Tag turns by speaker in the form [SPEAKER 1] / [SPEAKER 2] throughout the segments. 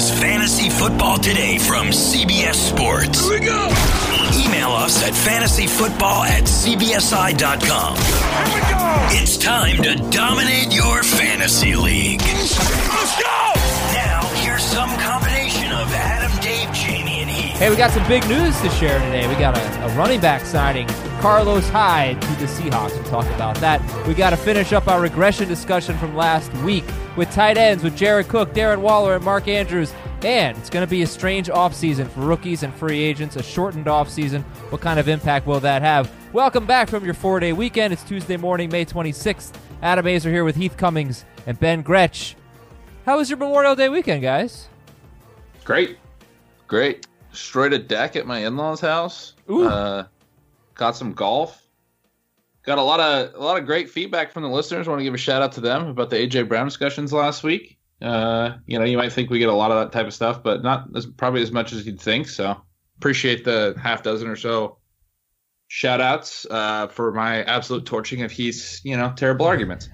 [SPEAKER 1] is Fantasy Football Today from CBS Sports.
[SPEAKER 2] Here we go.
[SPEAKER 1] Email us at fantasyfootball@cbsi.com.
[SPEAKER 2] Here we go.
[SPEAKER 1] It's time to dominate your fantasy league.
[SPEAKER 2] Let's go.
[SPEAKER 1] Now, here's some combination of Adam, Dave, Jamie, and Heath.
[SPEAKER 3] Hey, we got some big news to share today. We got a running back signing, Carlos Hyde to the Seahawks. We'll talk about that. We got to finish up our regression discussion from last week with tight ends with Jared Cook, Darren Waller, and Mark Andrews. And it's going to be a strange offseason for rookies and free agents, a shortened offseason. What kind of impact will that have? Welcome back from your 4-day weekend. It's Tuesday morning, May 26th. Adam Azer here with Heath Cummings and Ben Gretsch. How was your Memorial Day weekend, guys?
[SPEAKER 4] Great. Destroyed a deck at my in-laws' house.
[SPEAKER 3] Ooh.
[SPEAKER 4] Got some golf. Got a lot of great feedback from the listeners. I want to give a shout out to them about the AJ Brown discussions last week. You might think we get a lot of that type of stuff, but not probably as much as you'd think. So appreciate the half dozen or so shout outs for my absolute torching of Heath's, terrible arguments.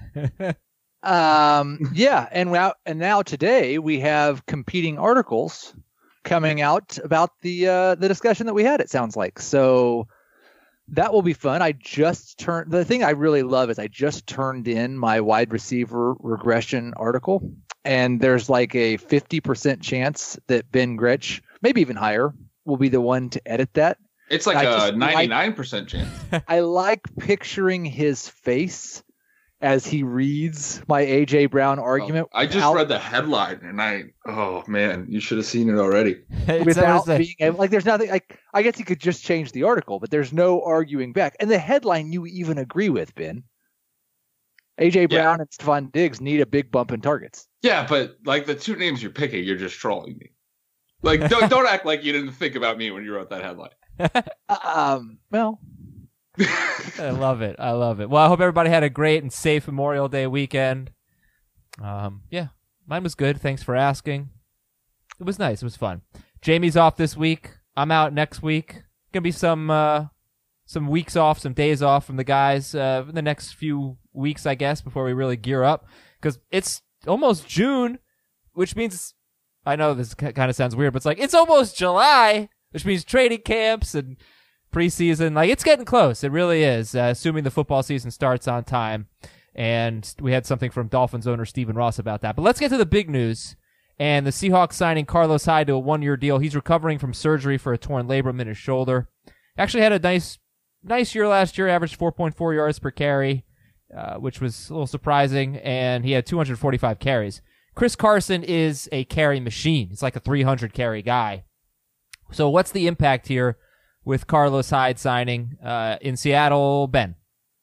[SPEAKER 5] Yeah, and now today we have competing articles coming out about the discussion that we had. It sounds like so. That will be fun. The thing I really love is I just turned in my wide receiver regression article, and there's like a 50% chance that Ben Gretsch, maybe even higher, will be the one to edit that.
[SPEAKER 4] It's like a 99% chance.
[SPEAKER 5] I like picturing his face as he reads my AJ Brown argument.
[SPEAKER 4] I just read the headline, and oh man, you should have seen it already.
[SPEAKER 5] Without being able, there's nothing. I guess he could just change the article, but there's no arguing back. And the headline you even agree with, Ben. AJ Brown and Stephon Diggs need a big bump in targets.
[SPEAKER 4] Yeah, but the two names you're picking, you're just trolling me. Don't act like you didn't think about me when you wrote that headline.
[SPEAKER 5] Well.
[SPEAKER 3] I love it. Well, I hope everybody had a great and safe Memorial Day weekend. Yeah, mine was good. Thanks for asking. It was nice. It was fun. Jamie's off this week. I'm out next week. Gonna be some weeks off, some days off from the guys in the next few weeks, I guess, before we really gear up. Because it's almost June, which means, I know this kind of sounds weird, but it's almost July, which means training camps and preseason. It's getting close. It really is, assuming the football season starts on time. And we had something from Dolphins owner Stephen Ross about that. But let's get to the big news. And the Seahawks signing Carlos Hyde to a 1-year deal. He's recovering from surgery for a torn labrum in his shoulder. Actually had a nice year last year, averaged 4.4 yards per carry, which was a little surprising. And he had 245 carries. Chris Carson is a carry machine. He's like a 300 carry guy. So what's the impact here with Carlos Hyde signing in Seattle, Ben?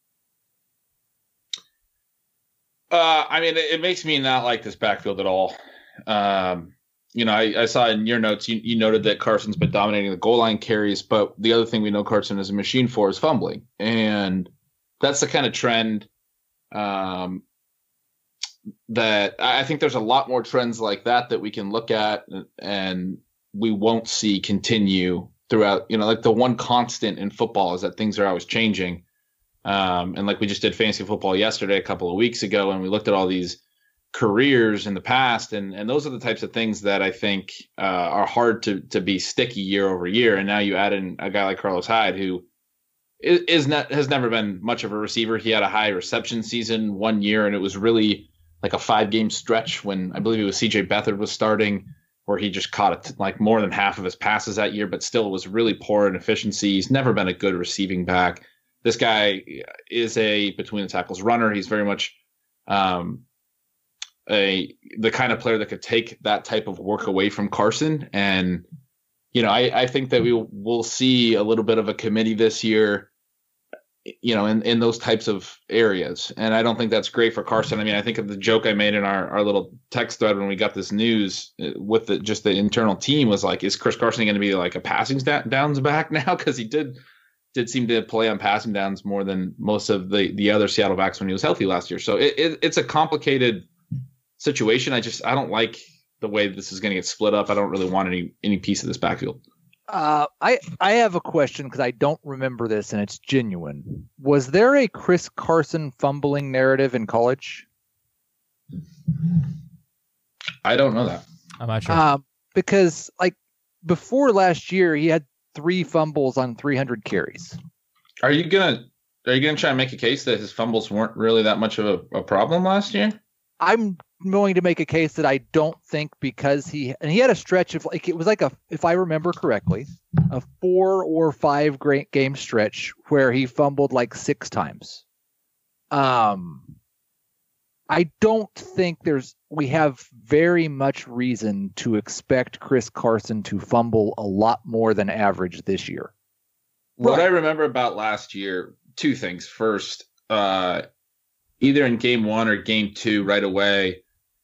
[SPEAKER 4] It makes me not like this backfield at all. I saw in your notes, you noted that Carson's been dominating the goal line carries, but the other thing we know Carson is a machine for is fumbling. And that's the kind of trend that I think there's a lot more trends like that we can look at and we won't see continue throughout, the one constant in football is that things are always changing. And we just did fantasy football yesterday, a couple of weeks ago, and we looked at all these careers in the past. And those are the types of things that I think are hard to be sticky year over year. And now you add in a guy like Carlos Hyde, who has never been much of a receiver. He had a high reception season 1 year, and it was really like a 5-game stretch when I believe it was CJ Beathard was starting, where he just caught more than half of his passes that year, but still was really poor in efficiency. He's never been a good receiving back. This guy is a between the tackles runner. He's very much the kind of player that could take that type of work away from Carson. And, I think that we'll see a little bit of a committee this year, in those types of areas. And I don't think that's great for Carson. I think of the joke I made in our little text thread when we got this news with the internal team was is Chris Carson going to be like a passing downs back now? Because he did seem to play on passing downs more than most of the other Seattle backs when he was healthy last year. So it's a complicated situation. I don't like the way this is going to get split up. I don't really want any piece of this backfield.
[SPEAKER 5] I have a question because I don't remember this and it's genuine. Was there a Chris Carson fumbling narrative in college?
[SPEAKER 4] I don't know that.
[SPEAKER 3] I'm not sure.
[SPEAKER 5] because like before last year, he had 3 fumbles on 300 carries.
[SPEAKER 4] Are you gonna try and make a case that his fumbles weren't really that much of a problem last year?
[SPEAKER 5] I'm going to make a case that I don't think, because he had a stretch of like, it was like if I remember correctly, a 4 or 5 great game stretch where he fumbled like 6 times. I don't think we have very much reason to expect Chris Carson to fumble a lot more than average this year.
[SPEAKER 4] What I remember about last year, 2 things. First, either in game 1 or game 2 right away,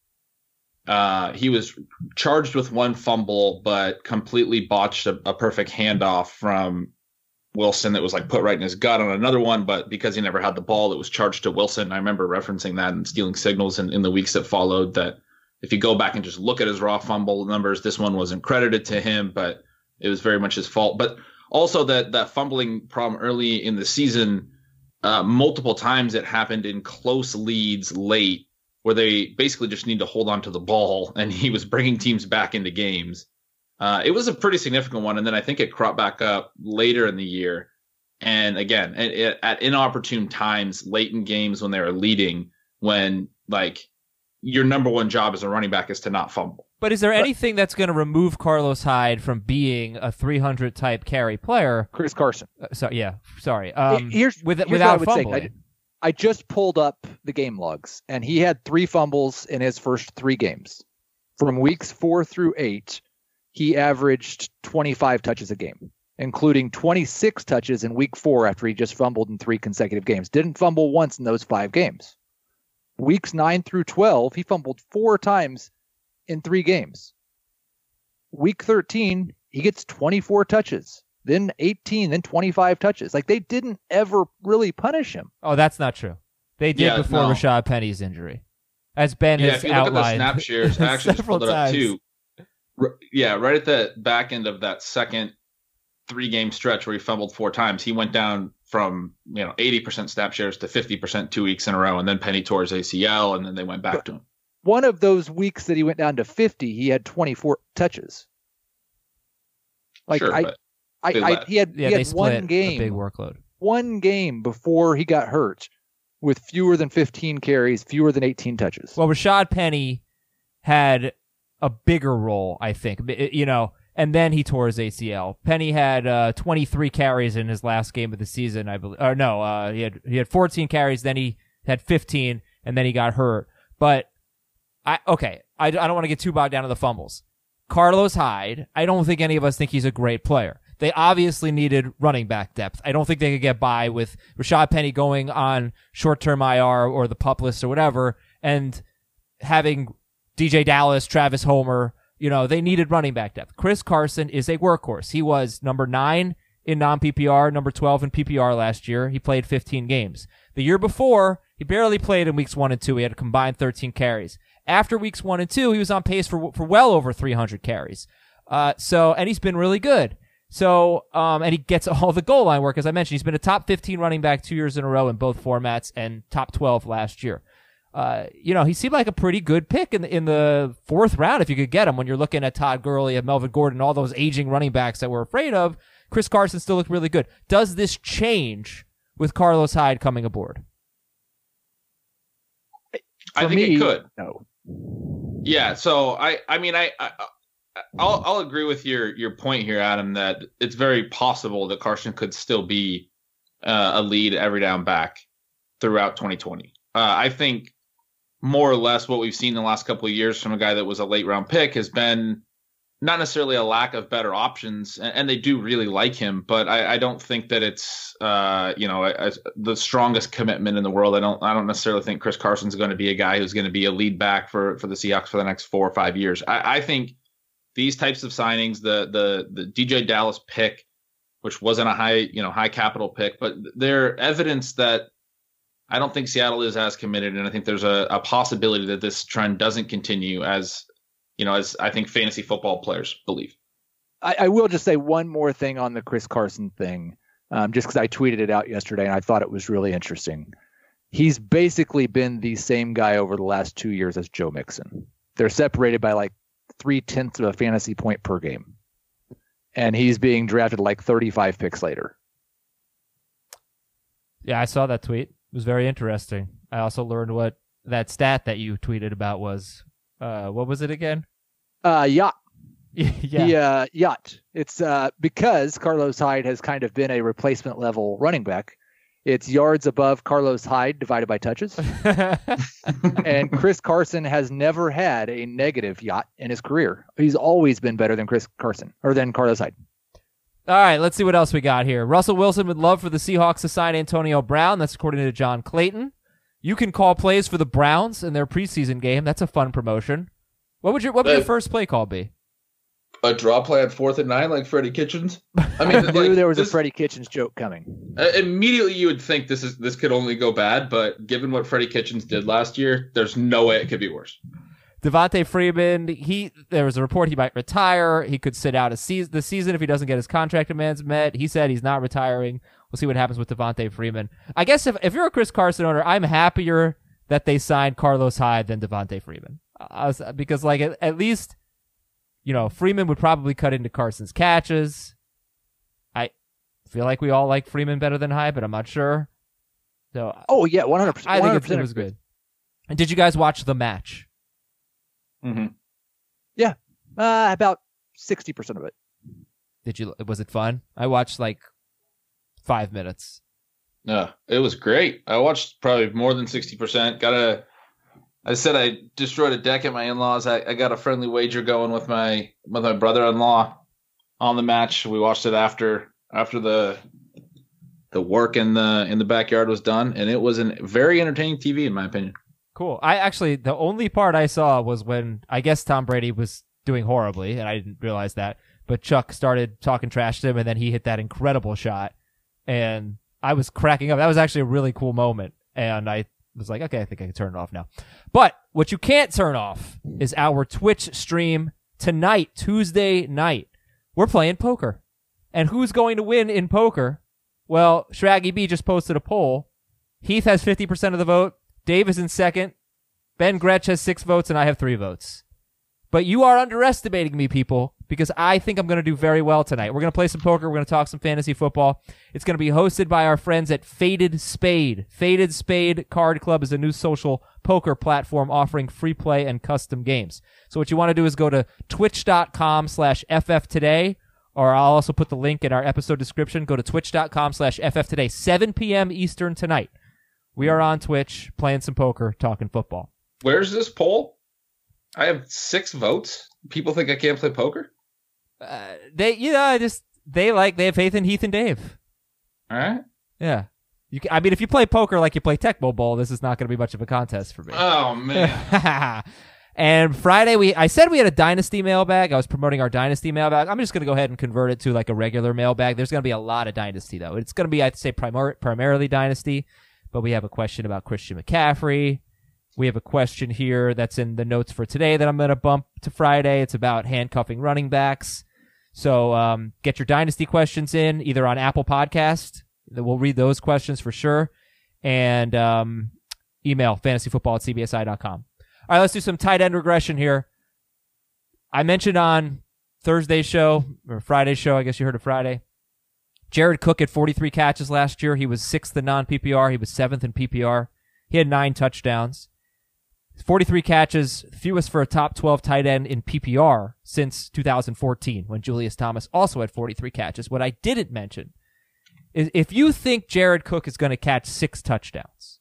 [SPEAKER 4] he was charged with 1 fumble, but completely botched a perfect handoff from Wilson that was like put right in his gut on another one. But because he never had the ball, it was charged to Wilson. I remember referencing that and stealing signals in the weeks that followed, that if you go back and just look at his raw fumble numbers, this one wasn't credited to him, but it was very much his fault. But also that fumbling problem early in the season, multiple times it happened in close leads late, where they basically just need to hold on to the ball, and he was bringing teams back into games. It was a pretty significant one, and then I think it cropped back up later in the year. And again, at inopportune times, late in games when they were leading, when like your number one job as a running back is to not fumble.
[SPEAKER 3] But is there anything that's going to remove Carlos Hyde from being a 300 type carry player?
[SPEAKER 5] Chris Carson.
[SPEAKER 3] Sorry.
[SPEAKER 5] Here's
[SPEAKER 3] without
[SPEAKER 5] what I would
[SPEAKER 3] fumbling.
[SPEAKER 5] say. I just pulled up the game logs, and he had 3 fumbles in his first 3 games. From weeks 4 through 8, he averaged 25 touches a game, including 26 touches in week 4 after he just fumbled in 3 consecutive games. Didn't fumble once in those 5 games. Weeks 9 through 12, he fumbled 4 times in 3 games. Week 13, he gets 24 touches, then 18, then 25 touches. Like, they didn't ever really punish him.
[SPEAKER 3] Oh, that's not true. They did before Rashad Penny's injury, as Ben has outlined.
[SPEAKER 4] If you look at the snap shares, I actually just pulled it up too. Right at the back end of that second 3-game stretch where he fumbled 4 times, he went down from 80% snap shares to 50% 2 weeks in a row, and then Penny tore his ACL, and then they went back to him.
[SPEAKER 5] One of those weeks that he went down to 50, he had 24 touches. Like,
[SPEAKER 4] sure,
[SPEAKER 5] he had one game,
[SPEAKER 3] a big workload.
[SPEAKER 5] One game before he got hurt with fewer than 15 carries, fewer than 18 touches.
[SPEAKER 3] Well, Rashad Penny had a bigger role, I think, and then he tore his ACL. Penny had 23 carries in his last game of the season, I believe. Or no, he had 14 carries, then he had 15, and then he got hurt. But I don't want to get too bogged down to the fumbles. Carlos Hyde, I don't think any of us think he's a great player. They obviously needed running back depth. I don't think they could get by with Rashad Penny going on short-term IR or the PUP list or whatever, and having DJ Dallas, Travis Homer. They needed running back depth. Chris Carson is a workhorse. He was number 9 in non-PPR, number 12 in PPR last year. He played 15 games. The year before, he barely played in weeks 1 and 2. He had a combined 13 carries. After weeks 1 and 2, he was on pace for well over 300 carries. And he's been really good. And he gets all the goal line work. As I mentioned, he's been a top 15 running back 2 years in a row in both formats, and top 12 last year. He seemed like a pretty good pick in the 4th round if you could get him. When you're looking at Todd Gurley and Melvin Gordon, all those aging running backs that we're afraid of, Chris Carson still looked really good. Does this change with Carlos Hyde coming aboard?
[SPEAKER 4] I think it could.
[SPEAKER 5] No.
[SPEAKER 4] Yeah. So I'll agree with your point here, Adam, that it's very possible that Carson could still be a lead every down back throughout 2020. I think more or less what we've seen in the last couple of years from a guy that was a late round pick has been not necessarily a lack of better options, and they do really like him, but I don't think that it's the strongest commitment in the world. I don't necessarily think Chris Carson's going to be a guy who's going to be a lead back for the Seahawks for the next 4 or 5 years. I think these types of signings, the DJ Dallas pick, which wasn't a high capital pick, but they're evidence that I don't think Seattle is as committed, and I think there's a possibility that this trend doesn't continue as I think fantasy football players believe.
[SPEAKER 5] I will just say one more thing on the Chris Carson thing, just because I tweeted it out yesterday and I thought it was really interesting. He's basically been the same guy over the last 2 years as Joe Mixon. They're separated by like 0.3 of a fantasy point per game. And he's being drafted like 35 picks later.
[SPEAKER 3] Yeah, I saw that tweet. It was very interesting. I also learned what that stat that you tweeted about was. What was it again?
[SPEAKER 5] Yacht.
[SPEAKER 3] Yeah.
[SPEAKER 5] Yacht. It's because Carlos Hyde has kind of been a replacement level running back. It's yards above Carlos Hyde divided by touches. And Chris Carson has never had a negative yacht in his career. He's always been better than Chris Carson or than Carlos Hyde.
[SPEAKER 3] All right, let's see what else we got here. Russell Wilson would love for the Seahawks to sign Antonio Brown. That's according to John Clayton. You can call plays for the Browns in their preseason game. That's a fun promotion. What would your first play call be?
[SPEAKER 4] A draw play at 4th and 9 like Freddie Kitchens. I mean,
[SPEAKER 5] I knew there was a Freddie Kitchens joke coming.
[SPEAKER 4] Immediately you would think this could only go bad, but given what Freddie Kitchens did last year, there's no way it could be worse.
[SPEAKER 3] Devontae Freeman, there was a report he might retire. He could sit out the season if he doesn't get his contract demands met. He said he's not retiring. We'll see what happens with Devontae Freeman. I guess if you're a Chris Carson owner, I'm happier that they signed Carlos Hyde than Devontae Freeman. Because like at least, Freeman would probably cut into Carson's catches. I feel like we all like Freeman better than Hyde, but I'm not sure. So,
[SPEAKER 5] oh yeah, 100%.
[SPEAKER 3] I think it was good. And did you guys watch the match?
[SPEAKER 4] Mm-hmm.
[SPEAKER 5] Yeah, about 60% of it.
[SPEAKER 3] Was it fun? I watched like 5 minutes.
[SPEAKER 4] Yeah, it was great. I watched probably more than 60%. I said I destroyed a deck at my in-laws. I got a friendly wager going with my brother-in-law on the match. We watched it after the work in the backyard was done, and it was a very entertaining TV in my opinion.
[SPEAKER 3] Cool. The only part I saw was when I guess Tom Brady was doing horribly, and I didn't realize that, but Chuck started talking trash to him, and then he hit that incredible shot, and I was cracking up. That was actually a really cool moment, and I was like, okay, I think I can turn it off now. But what you can't turn off is our Twitch stream tonight, Tuesday night. We're playing poker. And who's going to win in poker? Well, Shraggy B just posted a poll. Heath has 50% of the vote. Dave is in second. Ben Gretsch has 6 votes, and I have 3 votes. But you are underestimating me, people, because I think I'm going to do very well tonight. We're going to play some poker. We're going to talk some fantasy football. It's going to be hosted by our friends at Faded Spade. Faded Spade Card Club is a new social poker platform offering free play and custom games. So what you want to do is go to twitch.com/fftoday, or I'll also put the link in our episode description. Go to twitch.com/fftoday, 7 p.m. Eastern tonight. We are on Twitch playing some poker, talking football.
[SPEAKER 4] Where's this poll? I have 6 votes. People think I can't play poker?
[SPEAKER 3] They have faith in Heath and Dave.
[SPEAKER 4] All right.
[SPEAKER 3] Yeah. If you play poker like you play Tecmo Bowl, this is not going to be much of a contest for me.
[SPEAKER 4] Oh, man.
[SPEAKER 3] And Friday, I said we had a Dynasty mailbag. I was promoting our Dynasty mailbag. I'm just going to go ahead and convert it to like a regular mailbag. There's going to be a lot of Dynasty, though. It's going to be, I'd say, primarily Dynasty. But we have a question about Christian McCaffrey. We have a question here that's in the notes for today that I'm going to bump to Friday. It's about handcuffing running backs. So get your Dynasty questions in, either on Apple Podcast. We'll read those questions for sure. And email fantasyfootball@cbsi.com. All right, let's do some tight end regression here. I mentioned on Thursday's show, or Friday's show, I guess you heard of Friday, Jared Cook had 43 catches last year. He was 6th in non-PPR. He was 7th in PPR. He had 9 touchdowns. 43 catches, fewest for a top 12 tight end in PPR since 2014, when Julius Thomas also had 43 catches. What I didn't mention is if you think Jared Cook is going to catch 6 touchdowns,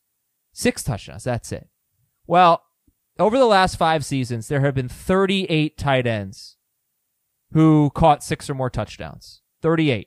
[SPEAKER 3] that's it. Well, over the last 5 seasons, there have been 38 tight ends who caught 6 or more touchdowns. 38.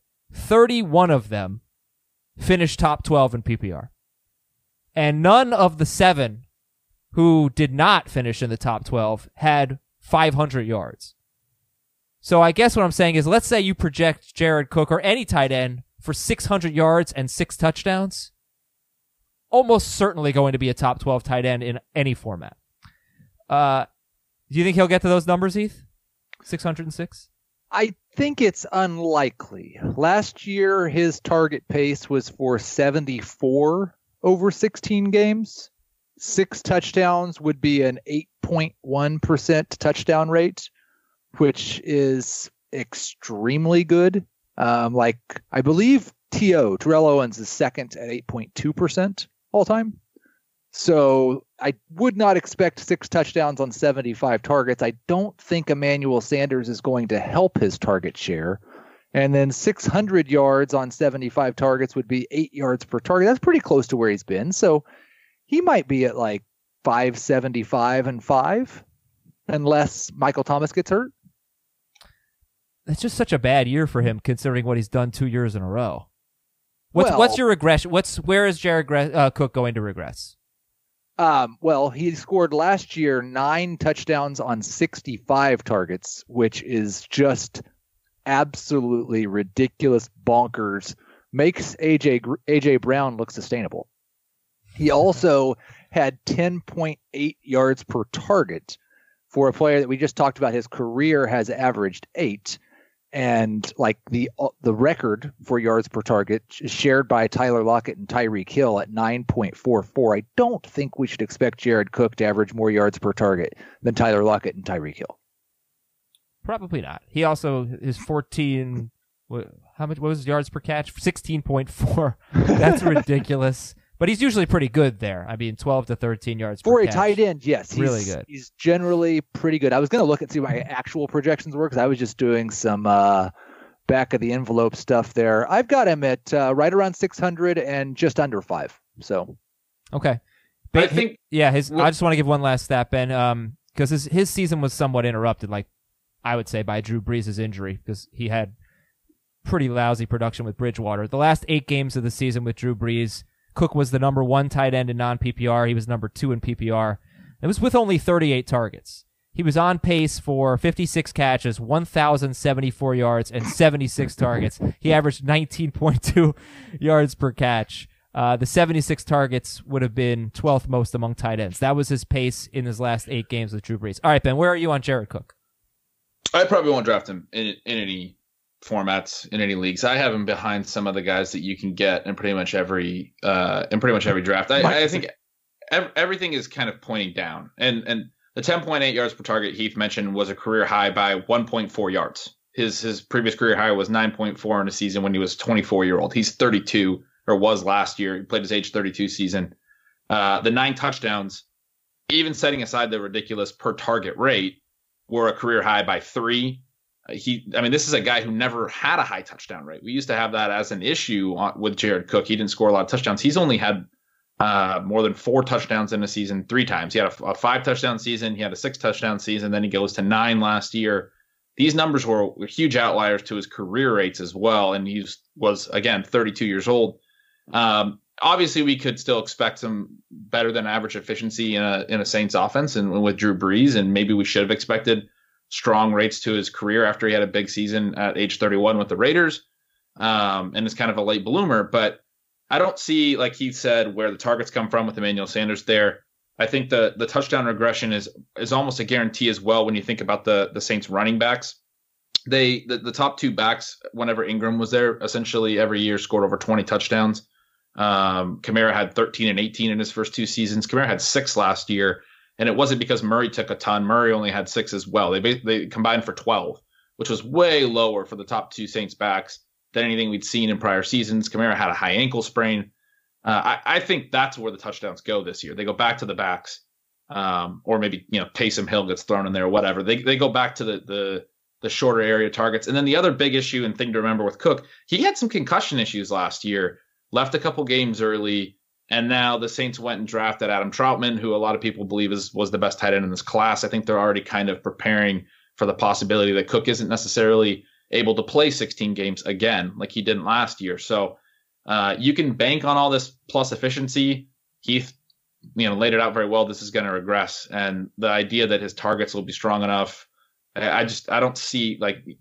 [SPEAKER 3] 31 of them finished top 12 in PPR. And none of the 7 who did not finish in the top 12 had 500 yards. So I guess what I'm saying is, let's say you project Jared Cook or any tight end for 600 yards and 6 touchdowns. Almost certainly going to be a top 12 tight end in any format. Do you think he'll get to those numbers, Heath? 606?
[SPEAKER 5] I think it's unlikely. Last year, his target pace was for 74 over 16 games. 6 touchdowns would be an 8.1% touchdown rate, which is extremely good. Like I believe Terrell Owens is second at 8.2% all time. So I would not expect 6 touchdowns on 75 targets. I don't think Emmanuel Sanders is going to help his target share. And then 600 yards on 75 targets would be 8 yards per target. That's pretty close to where he's been. So he might be at like 575 and 5, unless Michael Thomas gets hurt.
[SPEAKER 3] It's just such a bad year for him, considering what he's done 2 years in a row. What's your regression? Where is Jared Cook going to regress?
[SPEAKER 5] Well, he scored last year 9 touchdowns on 65 targets, which is just absolutely ridiculous, bonkers. Makes AJ Brown look sustainable. He also had 10.8 yards per target for a player that we just talked about. His career has averaged 8. And like the record for yards per target is shared by Tyler Lockett and Tyreek Hill at 9.44. I don't think we should expect Jared Cook to average more yards per target than Tyler Lockett and Tyreek Hill.
[SPEAKER 3] Probably not. He also is 14. How much? What was his yards per catch? 16.4. That's ridiculous. But he's usually pretty good there. I mean, 12 to 13 yards per catch.
[SPEAKER 5] For a tight end, yes. He's
[SPEAKER 3] really good.
[SPEAKER 5] He's generally pretty good. I was going to look and see what my actual projections were because I was just doing some back of the envelope stuff there. I've got him at right around 600 and just under 5. So,
[SPEAKER 3] okay.
[SPEAKER 4] I think,
[SPEAKER 3] I just want to give one last stat, Ben, because his season was somewhat interrupted, like I would say, by Drew Brees' injury, because he had pretty lousy production with Bridgewater. The last 8 games of the season with Drew Brees, Cook was the number 1 tight end in non-PPR. He was number 2 in PPR. It was with only 38 targets. He was on pace for 56 catches, 1,074 yards, and 76 targets. He averaged 19.2 yards per catch. The 76 targets would have been 12th most among tight ends. That was his pace in his last 8 games with Drew Brees. All right, Ben, where are you on Jared Cook?
[SPEAKER 4] I probably won't draft him in any formats, in any leagues. I have him behind some of the guys that you can get in pretty much every draft. I think everything is kind of pointing down, and the 10.8 yards per target Heath mentioned was a career high by 1.4 yards. His previous career high was 9.4 in a season when he was 24-year-old. He's 32, or was last year. He played his age 32 season. The 9 touchdowns, even setting aside the ridiculous per target rate, were a career high by 3. This is a guy who never had a high touchdown rate. We used to have that as an issue with Jared Cook. He didn't score a lot of touchdowns. He's only had more than 4 touchdowns in a season 3 times. He had a 5 touchdown season. He had a 6 touchdown season. Then he goes to 9 last year. These numbers were huge outliers to his career rates as well. And he was, again, 32 years old. Obviously, we could still expect some better than average efficiency in a Saints offense and with Drew Brees. And maybe we should have expected strong rates to his career after he had a big season at age 31 with the Raiders. And it's kind of a late bloomer, but I don't see, like Heath said, where the targets come from with Emmanuel Sanders there. I think the touchdown regression is almost a guarantee as well when you think about the Saints running backs. The top 2 backs, whenever Ingram was there, essentially every year scored over 20 touchdowns. Kamara had 13 and 18 in his first 2 seasons. Kamara had 6 last year. And it wasn't because Murray took a ton. Murray only had 6 as well. They combined for 12, which was way lower for the top 2 Saints backs than anything we'd seen in prior seasons. Kamara had a high ankle sprain. I think that's where the touchdowns go this year. They go back to the backs, or maybe Taysom Hill gets thrown in there, whatever. They go back to the shorter area targets. And then the other big issue and thing to remember with Cook, he had some concussion issues last year. Left a couple games early. And now the Saints went and drafted Adam Troutman, who a lot of people believe was the best tight end in this class. I think they're already kind of preparing for the possibility that Cook isn't necessarily able to play 16 games again, like he didn't last year. So you can bank on all this plus efficiency. Heath, laid it out very well. This is going to regress. And the idea that his targets will be strong enough, I don't see,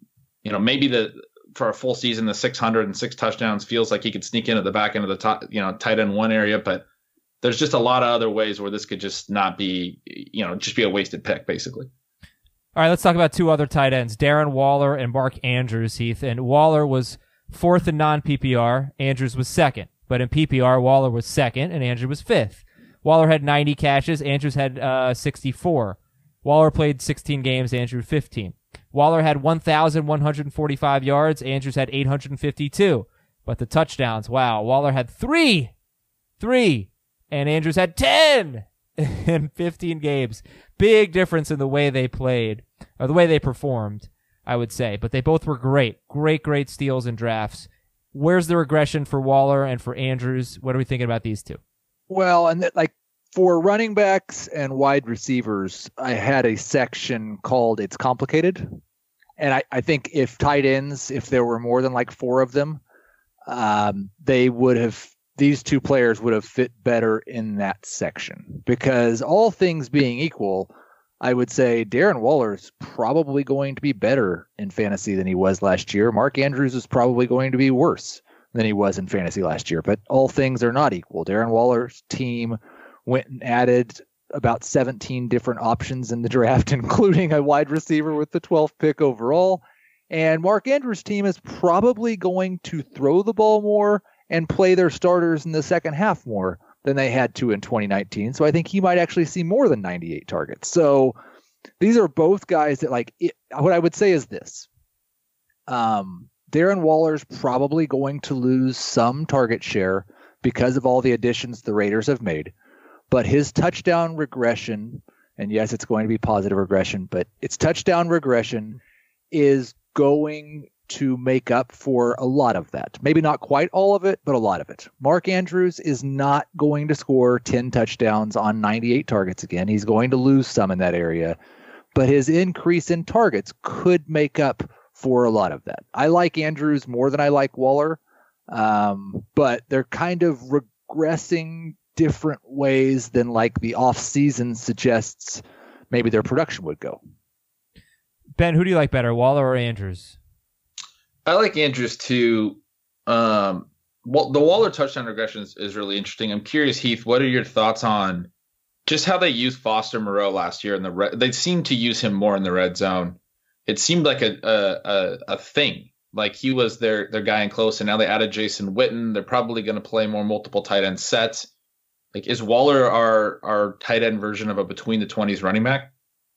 [SPEAKER 4] maybe for a full season, the 606 touchdowns feels like he could sneak in at the back end of the top, tight end 1 area, but there's just a lot of other ways where this could just not be, just be a wasted pick, basically.
[SPEAKER 3] All right, let's talk about 2 other tight ends, Darren Waller and Mark Andrews, Heath. And Waller was 4th in non-PPR. Andrews was 2nd. But in PPR, Waller was 2nd and Andrews was 5th. Waller had 90 catches. Andrews had 64. Waller played 16 games. Andrews 15. Waller had 1,145 yards. Andrews had 852. But the touchdowns, wow. Waller had 3. And Andrews had 10 in 15 games. Big difference in the way they played, or the way they performed, I would say. But they both were great. Great steals and drafts. Where's the regression for Waller and for Andrews? What are we thinking about these two?
[SPEAKER 5] Well, and for running backs and wide receivers, I had a section called It's Complicated. And I think if tight ends, if there were more than like 4 of them, these two players would have fit better in that section. Because all things being equal, I would say Darren Waller is probably going to be better in fantasy than he was last year. Mark Andrews is probably going to be worse than he was in fantasy last year. But all things are not equal. Darren Waller's team went and added about 17 different options in the draft, including a wide receiver with the 12th pick overall. And Mark Andrews' team is probably going to throw the ball more and play their starters in the second half more than they had to in 2019. So I think he might actually see more than 98 targets. So these are both guys that what I would say is this. Darren Waller's probably going to lose some target share because of all the additions the Raiders have made. But his touchdown regression, and yes, it's going to be positive regression, but its touchdown regression is going to make up for a lot of that. Maybe not quite all of it, but a lot of it. Mark Andrews is not going to score 10 touchdowns on 98 targets again. He's going to lose some in that area, but his increase in targets could make up for a lot of that. I like Andrews more than I like Waller, but they're kind of regressing different ways than like the off season suggests maybe their production would go.
[SPEAKER 3] Ben, who do you like better, Waller or Andrews?
[SPEAKER 4] I like Andrews too. The Waller touchdown regression is really interesting. I'm curious, Heath, what are your thoughts on just how they used Foster Moreau last year in they seemed to use him more in the red zone. It seemed like a thing. Like he was their guy in close, and now they added Jason Witten. They're probably going to play more multiple tight end sets. Like, is Waller our tight end version of a between the 20s running back?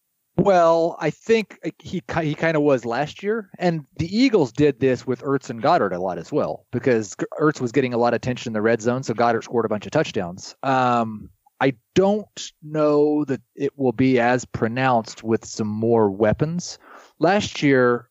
[SPEAKER 5] Well, I think he kind of was last year, and the Eagles did this with Ertz and Goddard a lot as well, because Ertz was getting a lot of attention in the red zone, so Goddard scored a bunch of touchdowns. I don't know that it will be as pronounced with some more weapons. Last year,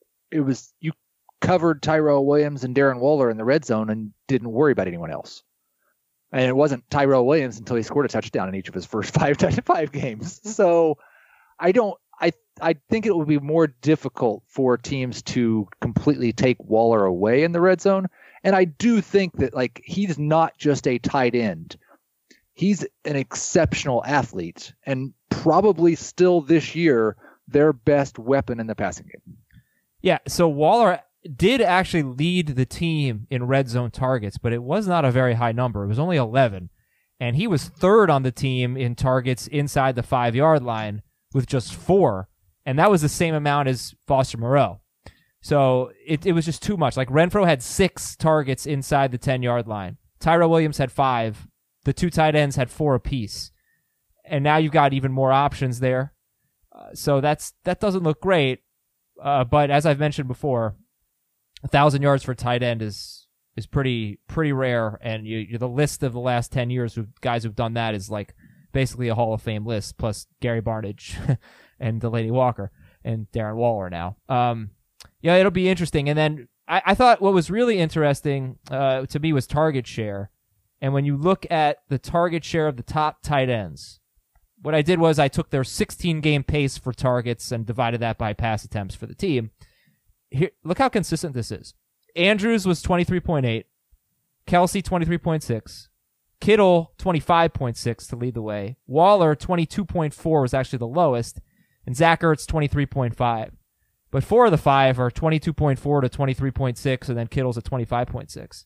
[SPEAKER 5] you covered Tyrell Williams and Darren Waller in the red zone and didn't worry about anyone else. And it wasn't Tyrell Williams until he scored a touchdown in each of his first five games. So I think it would be more difficult for teams to completely take Waller away in the red zone. And I do think that he's not just a tight end. He's an exceptional athlete and probably still this year their best weapon in the passing game.
[SPEAKER 3] Yeah, so Waller did actually lead the team in red zone targets, but it was not a very high number. It was only 11. And he was third on the team in targets inside the 5-yard line with just 4. And that was the same amount as Foster Moreau. So it was just too much. Like Renfro had 6 targets inside the 10-yard line. Tyrell Williams had 5. The 2 tight ends had 4 apiece. And now you've got even more options there. So that doesn't look great. But as I've mentioned before, 1,000 yards for tight end is pretty rare. And the list of the last 10 years of guys who've done that is like basically a Hall of Fame list, plus Gary Barnidge and Delaney Walker and Darren Waller now. Yeah, it'll be interesting. And then I thought what was really interesting to me was target share. And when you look at the target share of the top tight ends, what I did was I took their 16-game pace for targets and divided that by pass attempts for the team. Here, look how consistent this is. Andrews was 23.8, Kelsey 23.6, Kittle 25.6 to lead the way, Waller 22.4 was actually the lowest, and Zach Ertz 23.5. But 4 of the 5 are 22.4 to 23.6, and then Kittle's at 25.6.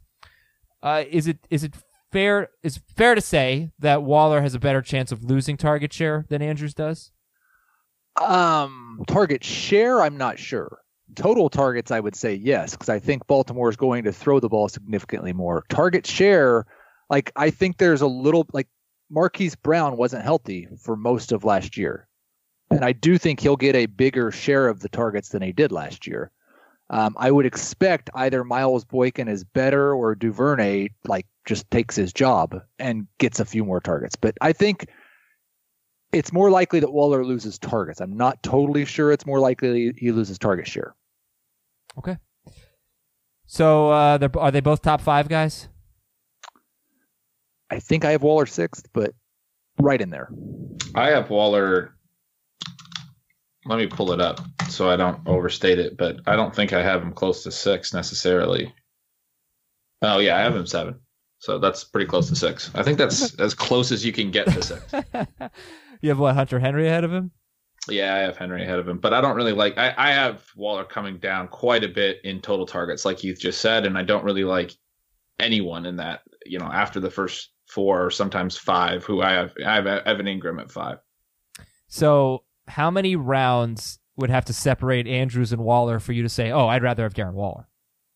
[SPEAKER 3] Is it fair to say that Waller has a better chance of losing target share than Andrews does?
[SPEAKER 5] Target share, I'm not sure. Total targets, I would say yes, because I think Baltimore is going to throw the ball significantly more. Target share, I think there's a little, Marquise Brown wasn't healthy for most of last year. And I do think he'll get a bigger share of the targets than he did last year. I would expect either Miles Boykin is better or Duvernay just takes his job and gets a few more targets. But I think it's more likely that Waller loses targets. I'm not totally sure. It's more likely he loses target share.
[SPEAKER 3] Okay. So are they both top 5 guys?
[SPEAKER 5] I think I have Waller 6th, but right in there.
[SPEAKER 4] I have Waller. Let me pull it up so I don't overstate it, but I don't think I have him close to 6 necessarily. Oh, yeah, I have him 7. So that's pretty close to 6. I think that's as close as you can get to 6.
[SPEAKER 3] You have Hunter Henry ahead of him?
[SPEAKER 4] Yeah, I have Henry ahead of him, but I don't really like. I have Waller coming down quite a bit in total targets, like you just said, and I don't really like anyone in that. After the first 4 or sometimes 5, who I have Evan Ingram at 5.
[SPEAKER 3] So how many rounds would have to separate Andrews and Waller for you to say, "Oh, I'd rather have Darren Waller"?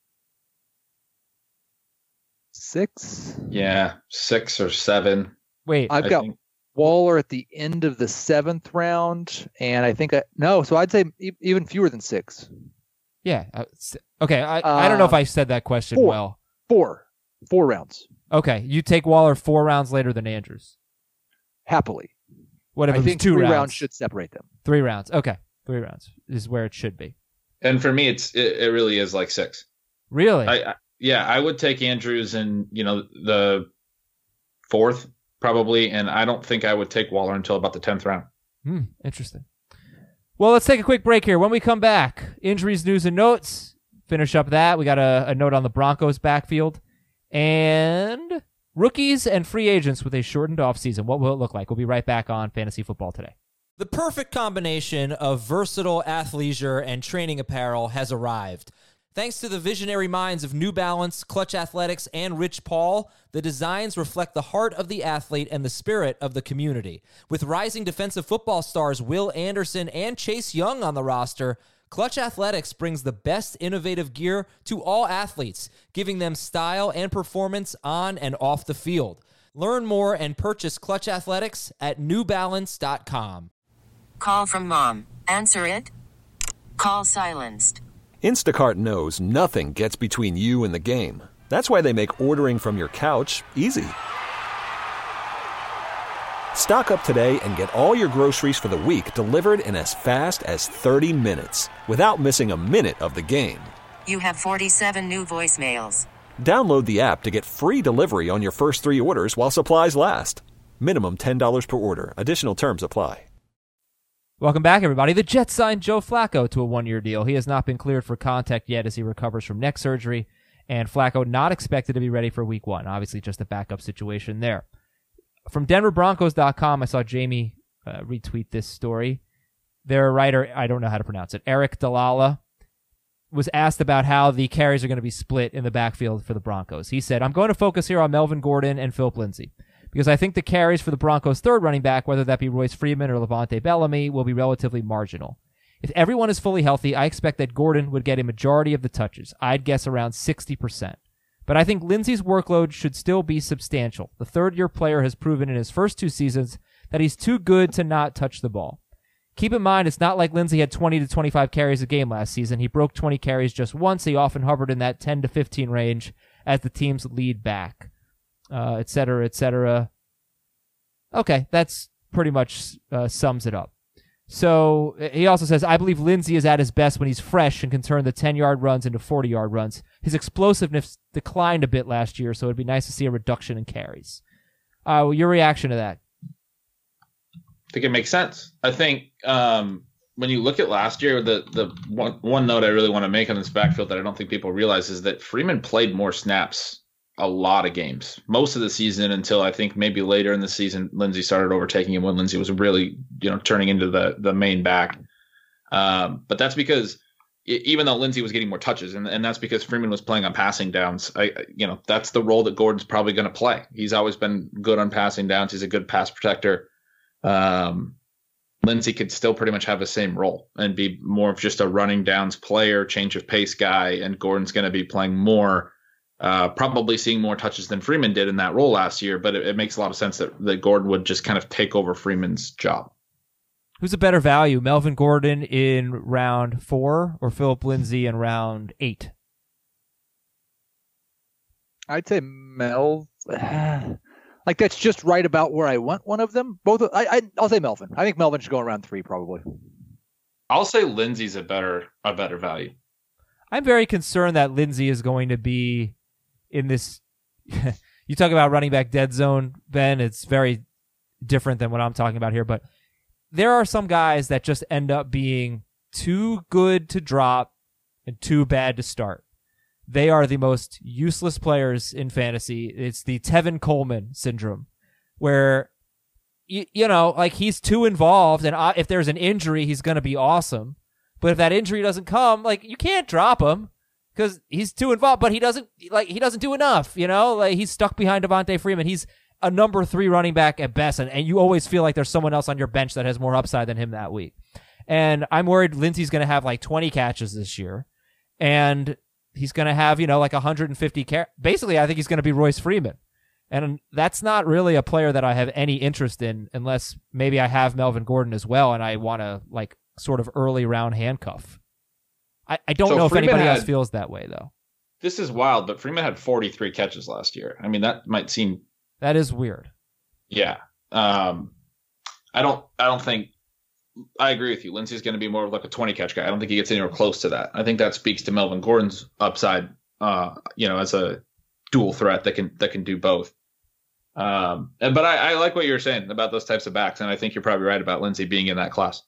[SPEAKER 5] 6?
[SPEAKER 4] Yeah, 6 or 7.
[SPEAKER 3] Wait,
[SPEAKER 5] I've got Waller at the end of the 7th round, and I think so I'd say even fewer than 6.
[SPEAKER 3] Yeah. Okay. I don't know if I said that question
[SPEAKER 5] 4.
[SPEAKER 3] well.
[SPEAKER 5] 4 rounds.
[SPEAKER 3] Okay. You take Waller 4 rounds later than Andrews.
[SPEAKER 5] Happily.
[SPEAKER 3] What if
[SPEAKER 5] I
[SPEAKER 3] it was
[SPEAKER 5] think
[SPEAKER 3] 2
[SPEAKER 5] 3
[SPEAKER 3] rounds?
[SPEAKER 5] rounds should separate them.
[SPEAKER 3] 3 rounds. Okay. 3 rounds is where it should be.
[SPEAKER 4] And for me, it really is like 6.
[SPEAKER 3] Really?
[SPEAKER 4] I would take Andrews in the 4th probably, and I don't think I would take Waller until about the 10th round.
[SPEAKER 3] Interesting. Well, let's take a quick break here. When we come back, injuries, news, and notes. Finish up that. We got a note on the Broncos backfield. And rookies and free agents with a shortened offseason. What will it look like? We'll be right back on Fantasy Football Today.
[SPEAKER 6] The perfect combination of versatile athleisure and training apparel has arrived. Thanks to the visionary minds of New Balance, Clutch Athletics, and Rich Paul, the designs reflect the heart of the athlete and the spirit of the community. With rising defensive football stars Will Anderson and Chase Young on the roster, Clutch Athletics brings the best innovative gear to all athletes, giving them style and performance on and off the field. Learn more and purchase Clutch Athletics at newbalance.com.
[SPEAKER 7] Call from mom. Answer it. Call silenced.
[SPEAKER 8] Instacart knows nothing gets between you and the game. That's why they make ordering from your couch easy. Stock up today and get all your groceries for the week delivered in as fast as 30 minutes without missing a minute of the game.
[SPEAKER 7] You have 47 new voicemails.
[SPEAKER 8] Download the app to get free delivery on your first 3 orders while supplies last. Minimum $10 per order. Additional terms apply.
[SPEAKER 3] Welcome back, everybody. The Jets signed Joe Flacco to a 1-year deal. He has not been cleared for contact yet as he recovers from neck surgery, and Flacco not expected to be ready for Week 1. Obviously, just a backup situation there. From DenverBroncos.com, I saw Jamie retweet this story. Their writer, I don't know how to pronounce it, Eric Dalala, was asked about how the carries are going to be split in the backfield for the Broncos. He said, "I'm going to focus here on Melvin Gordon and Philip Lindsay, because I think the carries for the Broncos' third running back, whether that be Royce Freeman or Levante Bellamy, will be relatively marginal. If everyone is fully healthy, I expect that Gordon would get a majority of the touches. I'd guess around 60%. But I think Lindsay's workload should still be substantial. The third-year player has proven in his first 2 seasons that he's too good to not touch the ball. Keep in mind, it's not like Lindsay had 20 to 25 carries a game last season. He broke 20 carries just once. He often hovered in that 10 to 15 range as the team's lead back." Et cetera, et cetera. Okay, that's pretty much sums it up. So he also says, "I believe Lindsay is at his best when he's fresh and can turn the 10-yard runs into 40-yard runs. His explosiveness declined a bit last year, so it'd be nice to see a reduction in carries." Your reaction to that?
[SPEAKER 4] I think it makes sense. I think when you look at last year, the one note I really want to make on this backfield that I don't think people realize is that Freeman played more snaps a lot of games, most of the season, until I think maybe later in the season, Lindsay started overtaking him when Lindsay was really, turning into the main back. But that's because even though Lindsay was getting more touches, and that's because Freeman was playing on passing downs, that's the role that Gordon's probably going to play. He's always been good on passing downs. He's a good pass protector. Lindsay could still pretty much have the same role and be more of just a running downs player, change of pace guy, and Gordon's going to be playing more probably seeing more touches than Freeman did in that role last year, but it makes a lot of sense that Gordon would just kind of take over Freeman's job.
[SPEAKER 3] Who's a better value, Melvin Gordon in round 4 or Philip Lindsay in round 8?
[SPEAKER 5] I'd say like that's just right about where I want one of them. Both. I'll say Melvin. I think Melvin should go around 3 probably.
[SPEAKER 4] I'll say Lindsay's a better value.
[SPEAKER 3] I'm very concerned that Lindsay is going to be in this. You talk about running back dead zone, Ben. It's very different than what I'm talking about here, but there are some guys that just end up being too good to drop and too bad to start. They are the most useless players in fantasy. It's the Tevin Coleman syndrome, where, like he's too involved, and if there's an injury, he's going to be awesome. But if that injury doesn't come, like you can't drop him because he's too involved. But he doesn't do enough. Like he's stuck behind Devontae Freeman. He's a number 3 running back at best, and you always feel like there's someone else on your bench that has more upside than him that week. And I'm worried Lindsey's going to have like 20 catches this year, and he's going to have, like 150 basically, I think he's going to be Royce Freeman. And that's not really a player that I have any interest in unless maybe I have Melvin Gordon as well and I want to like sort of early round handcuff. I don't know if
[SPEAKER 4] Freeman
[SPEAKER 3] anybody else feels that way though.
[SPEAKER 4] This is wild, but Freeman had 43 catches last year. I mean, that might seem...
[SPEAKER 3] That is weird.
[SPEAKER 4] Yeah. I don't think... I agree with you. Lindsey's going to be more of like a 20 catch guy. I don't think he gets anywhere close to that. I think that speaks to Melvin Gordon's upside, as a dual threat that can do both. But I like what you're saying about those types of backs, and I think you're probably right about Lindsey being in that class.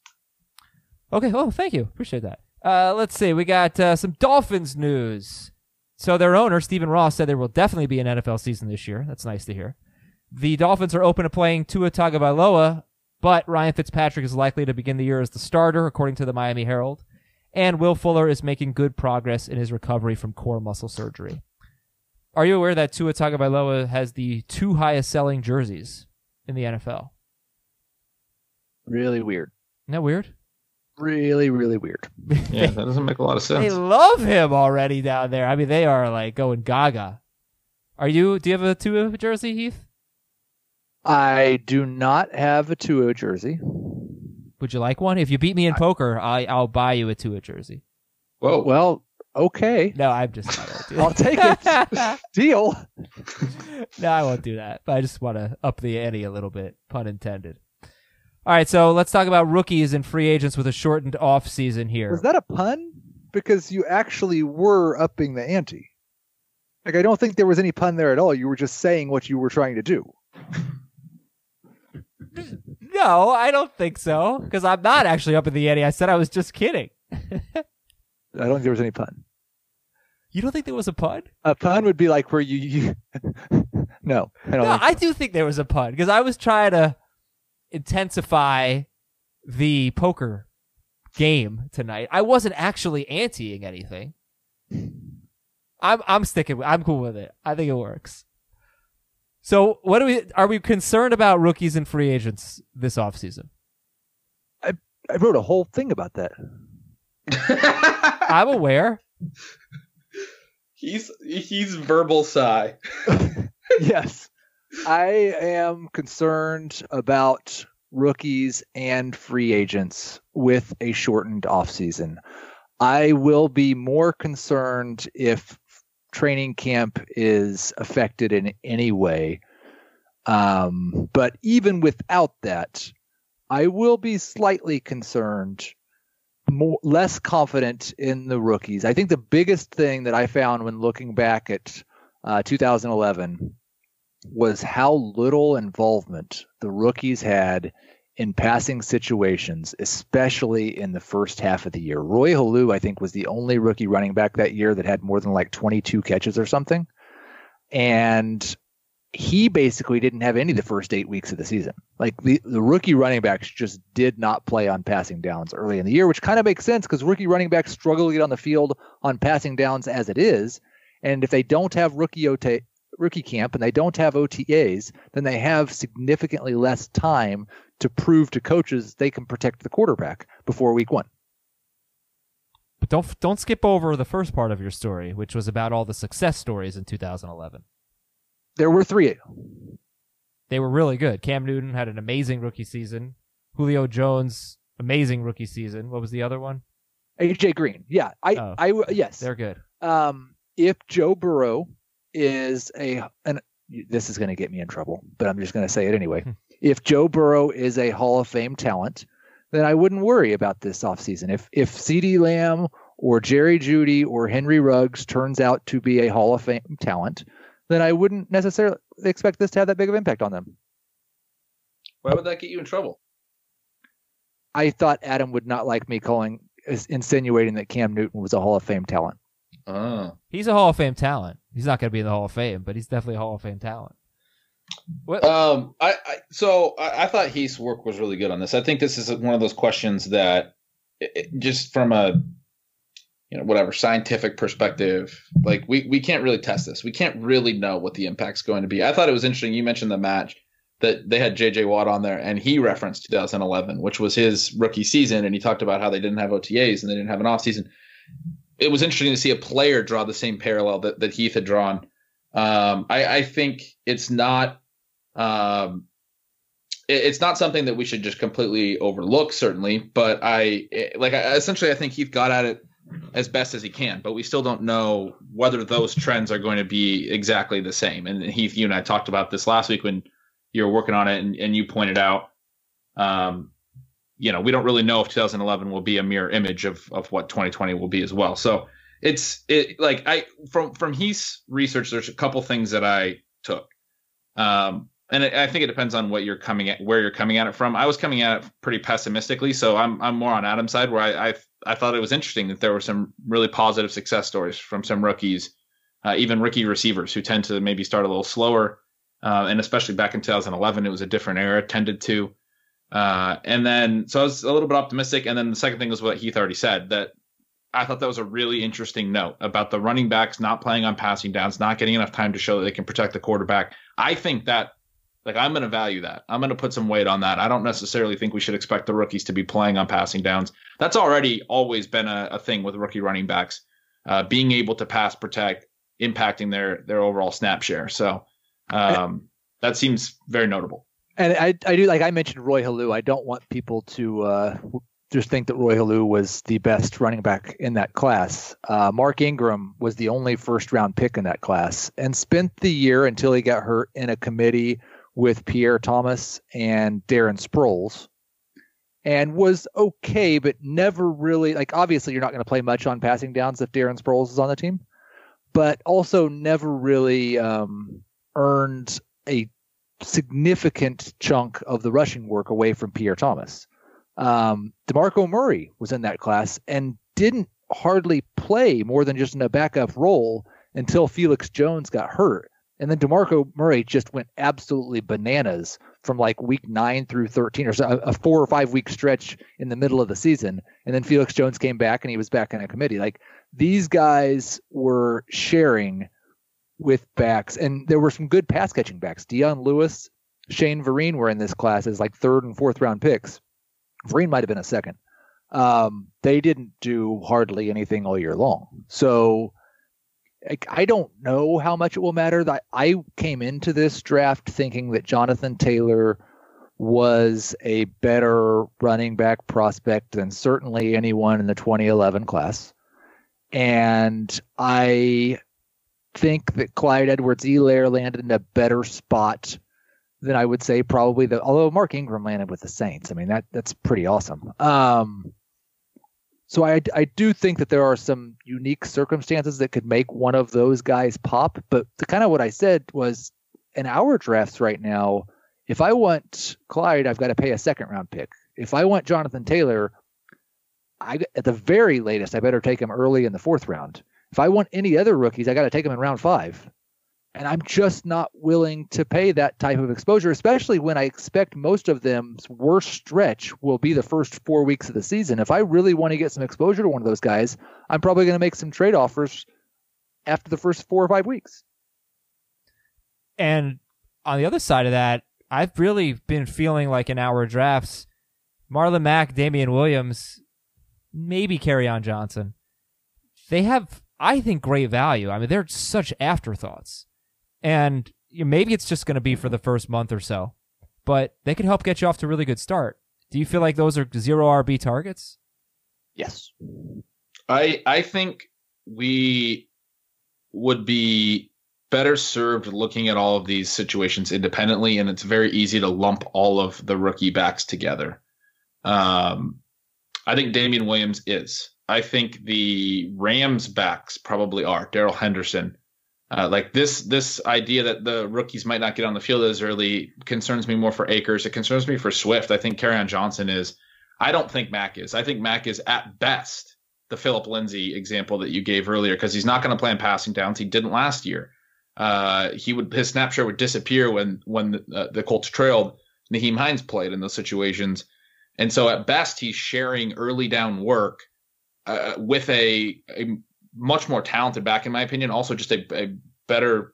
[SPEAKER 3] Okay. Oh, thank you. Appreciate that. Let's see. We got some Dolphins news. So their owner, Stephen Ross, said there will definitely be an NFL season this year. That's nice to hear. The Dolphins are open to playing Tua Tagovailoa, but Ryan Fitzpatrick is likely to begin the year as the starter, according to the Miami Herald. And Will Fuller is making good progress in his recovery from core muscle surgery. Are you aware that Tua Tagovailoa has the 2 highest selling jerseys in the NFL?
[SPEAKER 5] Really weird.
[SPEAKER 3] Isn't that weird?
[SPEAKER 5] Really, really weird.
[SPEAKER 4] Yeah, that doesn't make a lot of sense.
[SPEAKER 3] They love him already down there. I mean, they are like going gaga. Do you have a Tua jersey, Heath?
[SPEAKER 5] I do not have a Tua jersey.
[SPEAKER 3] Would you like one? If you beat me in poker, I'll buy you a Tua jersey.
[SPEAKER 4] Whoa.
[SPEAKER 5] Well, okay.
[SPEAKER 3] No, I'm just not going to do that.
[SPEAKER 5] I'll take it. Deal.
[SPEAKER 3] No, I won't do that. But I just want to up the ante a little bit, pun intended. All right, so let's talk about rookies and free agents with a shortened off season here.
[SPEAKER 5] Was that a pun? Because you actually were upping the ante. Like, I don't think there was any pun there at all. You were just saying what you were trying to do.
[SPEAKER 3] No, I don't think so, because I'm not actually up in the ante. I said I was just kidding.
[SPEAKER 5] I don't think there was any pun.
[SPEAKER 3] You don't think there was a pun?
[SPEAKER 5] A pun would be like where you... No, I don't think so.
[SPEAKER 3] I do think there was a pun, because I was trying to intensify the poker game tonight. I wasn't actually anteing anything. I'm sticking with. I'm cool with it. I think it works. So, are we concerned about rookies and free agents this offseason?
[SPEAKER 5] I wrote a whole thing about that.
[SPEAKER 3] I'm aware.
[SPEAKER 4] He's verbal sigh.
[SPEAKER 5] Yes. I am concerned about rookies and free agents with a shortened offseason. I will be more concerned if training camp is affected in any way. But even without that, I will be slightly concerned, less confident in the rookies. I think the biggest thing that I found when looking back at 2011 was how little involvement the rookies had in passing situations, especially in the first half of the year. Roy Halou, I think, was the only rookie running back that year that had more than like 22 catches or something. And he basically didn't have any of the first 8 weeks of the season. Like the rookie running backs just did not play on passing downs early in the year, which kind of makes sense because rookie running backs struggle to get on the field on passing downs as it is. And if they don't have rookie camp and they don't have OTAs, then they have significantly less time to prove to coaches they can protect the quarterback before week 1.
[SPEAKER 3] don't skip over the first part of your story, which was about all the success stories in 2011.
[SPEAKER 5] There were 3.
[SPEAKER 3] They were really good. Cam Newton had an amazing rookie season. Julio Jones, amazing rookie season. What was the other one?
[SPEAKER 5] AJ Green. Yeah. Yes.
[SPEAKER 3] They're good.
[SPEAKER 5] If Joe Burrow is this is going to get me in trouble, but I'm just going to say it anyway. If Joe Burrow is a Hall of Fame talent, then I wouldn't worry about this offseason. If CeeDee Lamb or Jerry Jeudy or Henry Ruggs turns out to be a Hall of Fame talent, then I wouldn't necessarily expect this to have that big of impact on them.
[SPEAKER 4] Why would that get you in trouble?
[SPEAKER 5] I thought Adam would not like me insinuating that Cam Newton was a Hall of Fame talent.
[SPEAKER 4] Oh.
[SPEAKER 3] He's a Hall of Fame talent. He's not going to be in the Hall of Fame, but he's definitely a Hall of Fame talent.
[SPEAKER 5] What?
[SPEAKER 4] I thought Heath's work was really good on this. I think this is one of those questions that just from a whatever scientific perspective, like we can't really test this. We can't really know what the impact's going to be. I thought it was interesting. You mentioned the match that they had JJ Watt on there, and he referenced 2011, which was his rookie season, and he talked about how they didn't have OTAs and they didn't have an offseason. It was interesting to see a player draw the same parallel that Heath had drawn. I think it's not something that we should just completely overlook, certainly, but I think Heath got at it as best as he can, but we still don't know whether those trends are going to be exactly the same. And Heath, you and I talked about this last week when you were working on it, and you pointed out, we don't really know if 2011 will be a mirror image of what 2020 will be as well. So from Heath's research, there's a couple things that I took. And I think it depends on where you're coming at it from. I was coming at it pretty pessimistically, so I'm more on Adam's side, where I thought it was interesting that there were some really positive success stories from some rookies, even rookie receivers who tend to maybe start a little slower, and especially back in 2011, it was a different era, tended to. And then, so I was a little bit optimistic. And then the second thing was what Heath already said, that I thought that was a really interesting note about the running backs not playing on passing downs, not getting enough time to show that they can protect the quarterback. I think that, I'm going to value that. I'm going to put some weight on that. I don't necessarily think we should expect the rookies to be playing on passing downs. That's already always been a thing with rookie running backs, being able to pass protect, impacting their overall snap share. So that seems very notable.
[SPEAKER 5] And I do, like I mentioned, Roy Halou. I don't want people to just think that Roy Halou was the best running back in that class. Mark Ingram was the only first-round pick in that class and spent the year until he got hurt in a committee with Pierre Thomas and Darren Sproles, and was okay, but never really, obviously you're not going to play much on passing downs if Darren Sproles is on the team, but also never really earned a significant chunk of the rushing work away from Pierre Thomas. DeMarco Murray was in that class and didn't hardly play more than just in a backup role until Felix Jones got hurt. And then DeMarco Murray just went absolutely bananas from week 9 through 13, or so, a 4 or 5 week stretch in the middle of the season. And then Felix Jones came back and he was back in a committee. These guys were sharing with backs, and there were some good pass catching backs. Dion Lewis, Shane Vereen were in this class as 3rd and 4th round picks. Vereen might have been a 2nd. They didn't do hardly anything all year long. So I don't know how much it will matter. I came into this draft thinking that Jonathan Taylor was a better running back prospect than certainly anyone in the 2011 class. And I think that Clyde Edwards-Helaire landed in a better spot than I would say probably although Mark Ingram landed with the Saints. I mean, that's pretty awesome. So I do think that there are some unique circumstances that could make one of those guys pop. But kind of what I said was, in our drafts right now, if I want Clyde, I've got to pay a 2nd round pick. If I want Jonathan Taylor, at the very latest, I better take him early in the 4th round. If I want any other rookies, I got to take them in round 5. And I'm just not willing to pay that type of exposure, especially when I expect most of them's worst stretch will be the first 4 weeks of the season. If I really want to get some exposure to one of those guys, I'm probably going to make some trade offers after the first 4 or 5 weeks.
[SPEAKER 3] And on the other side of that, I've really been feeling like in our drafts, Marlon Mack, Damian Williams, maybe Kerryon Johnson. they have, I think, great value. I mean, they're such afterthoughts. And maybe it's just going to be for the first month or so, but they could help get you off to a really good start. Do you feel like those are 0 RB targets?
[SPEAKER 5] Yes.
[SPEAKER 4] I think we would be better served looking at all of these situations independently, and it's very easy to lump all of the rookie backs together. I think Damian Williams is. I think the Rams backs probably are. Darrell Henderson. Like this idea that the rookies might not get on the field as early concerns me more for Akers. It concerns me for Swift. I think Kerryon Johnson is. I don't think Mack is. I think Mack is at best the Phillip Lindsay example that you gave earlier, because he's not going to play on passing downs. He didn't last year. His snap share would disappear when the Colts trailed. Nyheim Hines played in those situations, and so at best he's sharing early down work with a much more talented back, in my opinion. Also, just a better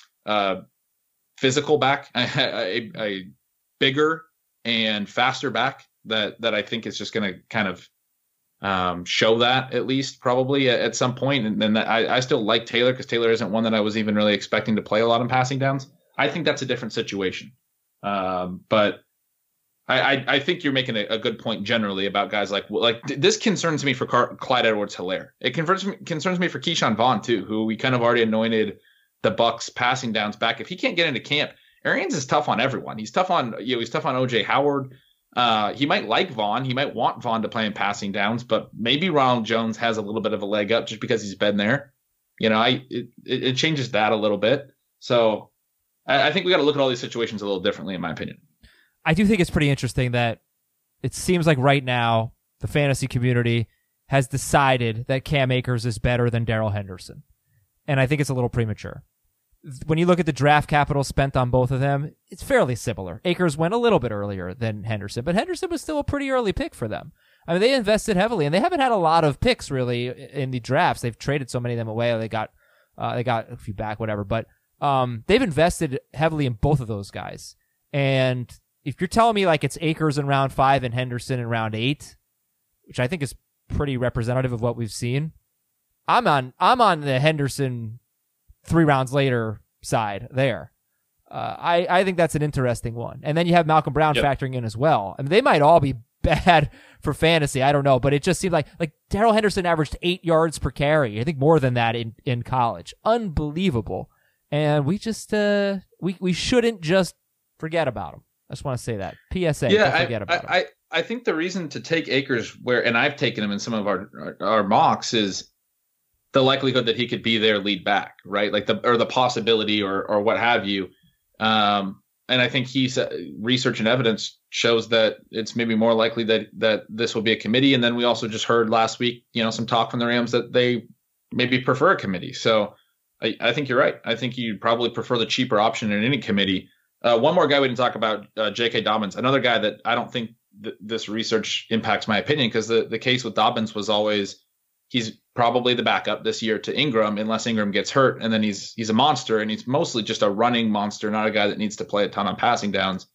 [SPEAKER 4] physical back, a bigger and faster back that I think is just going to kind of show that, at least probably at some point. And then I still like Taylor, because Taylor isn't one that I was even really expecting to play a lot in passing downs. I think that's a different situation. But I think you're making a good point generally about guys like this concerns me for Clyde Edwards-Helaire. It concerns me for Keyshawn Vaughn too, who we kind of already anointed the Bucks passing downs back. If he can't get into camp, Arians is tough on everyone. He's tough on OJ Howard. He might like Vaughn. He might want Vaughn to play in passing downs, but maybe Ronald Jones has a little bit of a leg up just because he's been there. It changes that a little bit. So I think we got to look at all these situations a little differently, in my opinion.
[SPEAKER 3] I do think it's pretty interesting that it seems like right now the fantasy community has decided that Cam Akers is better than Darrell Henderson. And I think it's a little premature. When you look at the draft capital spent on both of them, it's fairly similar. Akers went a little bit earlier than Henderson, but Henderson was still a pretty early pick for them. I mean, they invested heavily, and they haven't had a lot of picks really in the drafts. They've traded so many of them away. They got a few back, whatever. But they've invested heavily in both of those guys. And if you're telling me like it's Akers in round 5 and Henderson in round 8, which I think is pretty representative of what we've seen, I'm on the Henderson 3 rounds later side there. I think that's an interesting one. And then you have Malcolm Brown factoring in as well. I mean, they might all be bad for fantasy. I don't know, but it just seemed like Darrell Henderson averaged 8 yards per carry. I think more than that in college. Unbelievable. And we just we shouldn't just forget about him. I just want to say that. PSA.
[SPEAKER 4] Yeah,
[SPEAKER 3] don't forget about him.
[SPEAKER 4] I think the reason to take Akers and I've taken him in some of our mocks, is the likelihood that he could be their lead back, right? Like the possibility or what have you. And I think he's research and evidence shows that it's maybe more likely that this will be a committee. And then we also just heard last week, some talk from the Rams that they maybe prefer a committee. So I think you're right. I think you'd probably prefer the cheaper option in any committee. One more guy we didn't talk about, J.K. Dobbins, another guy that I don't think this research impacts my opinion, because the case with Dobbins was always he's probably the backup this year to Ingram unless Ingram gets hurt, and then he's a monster, and he's mostly just a running monster, not a guy that needs to play a ton on passing downs.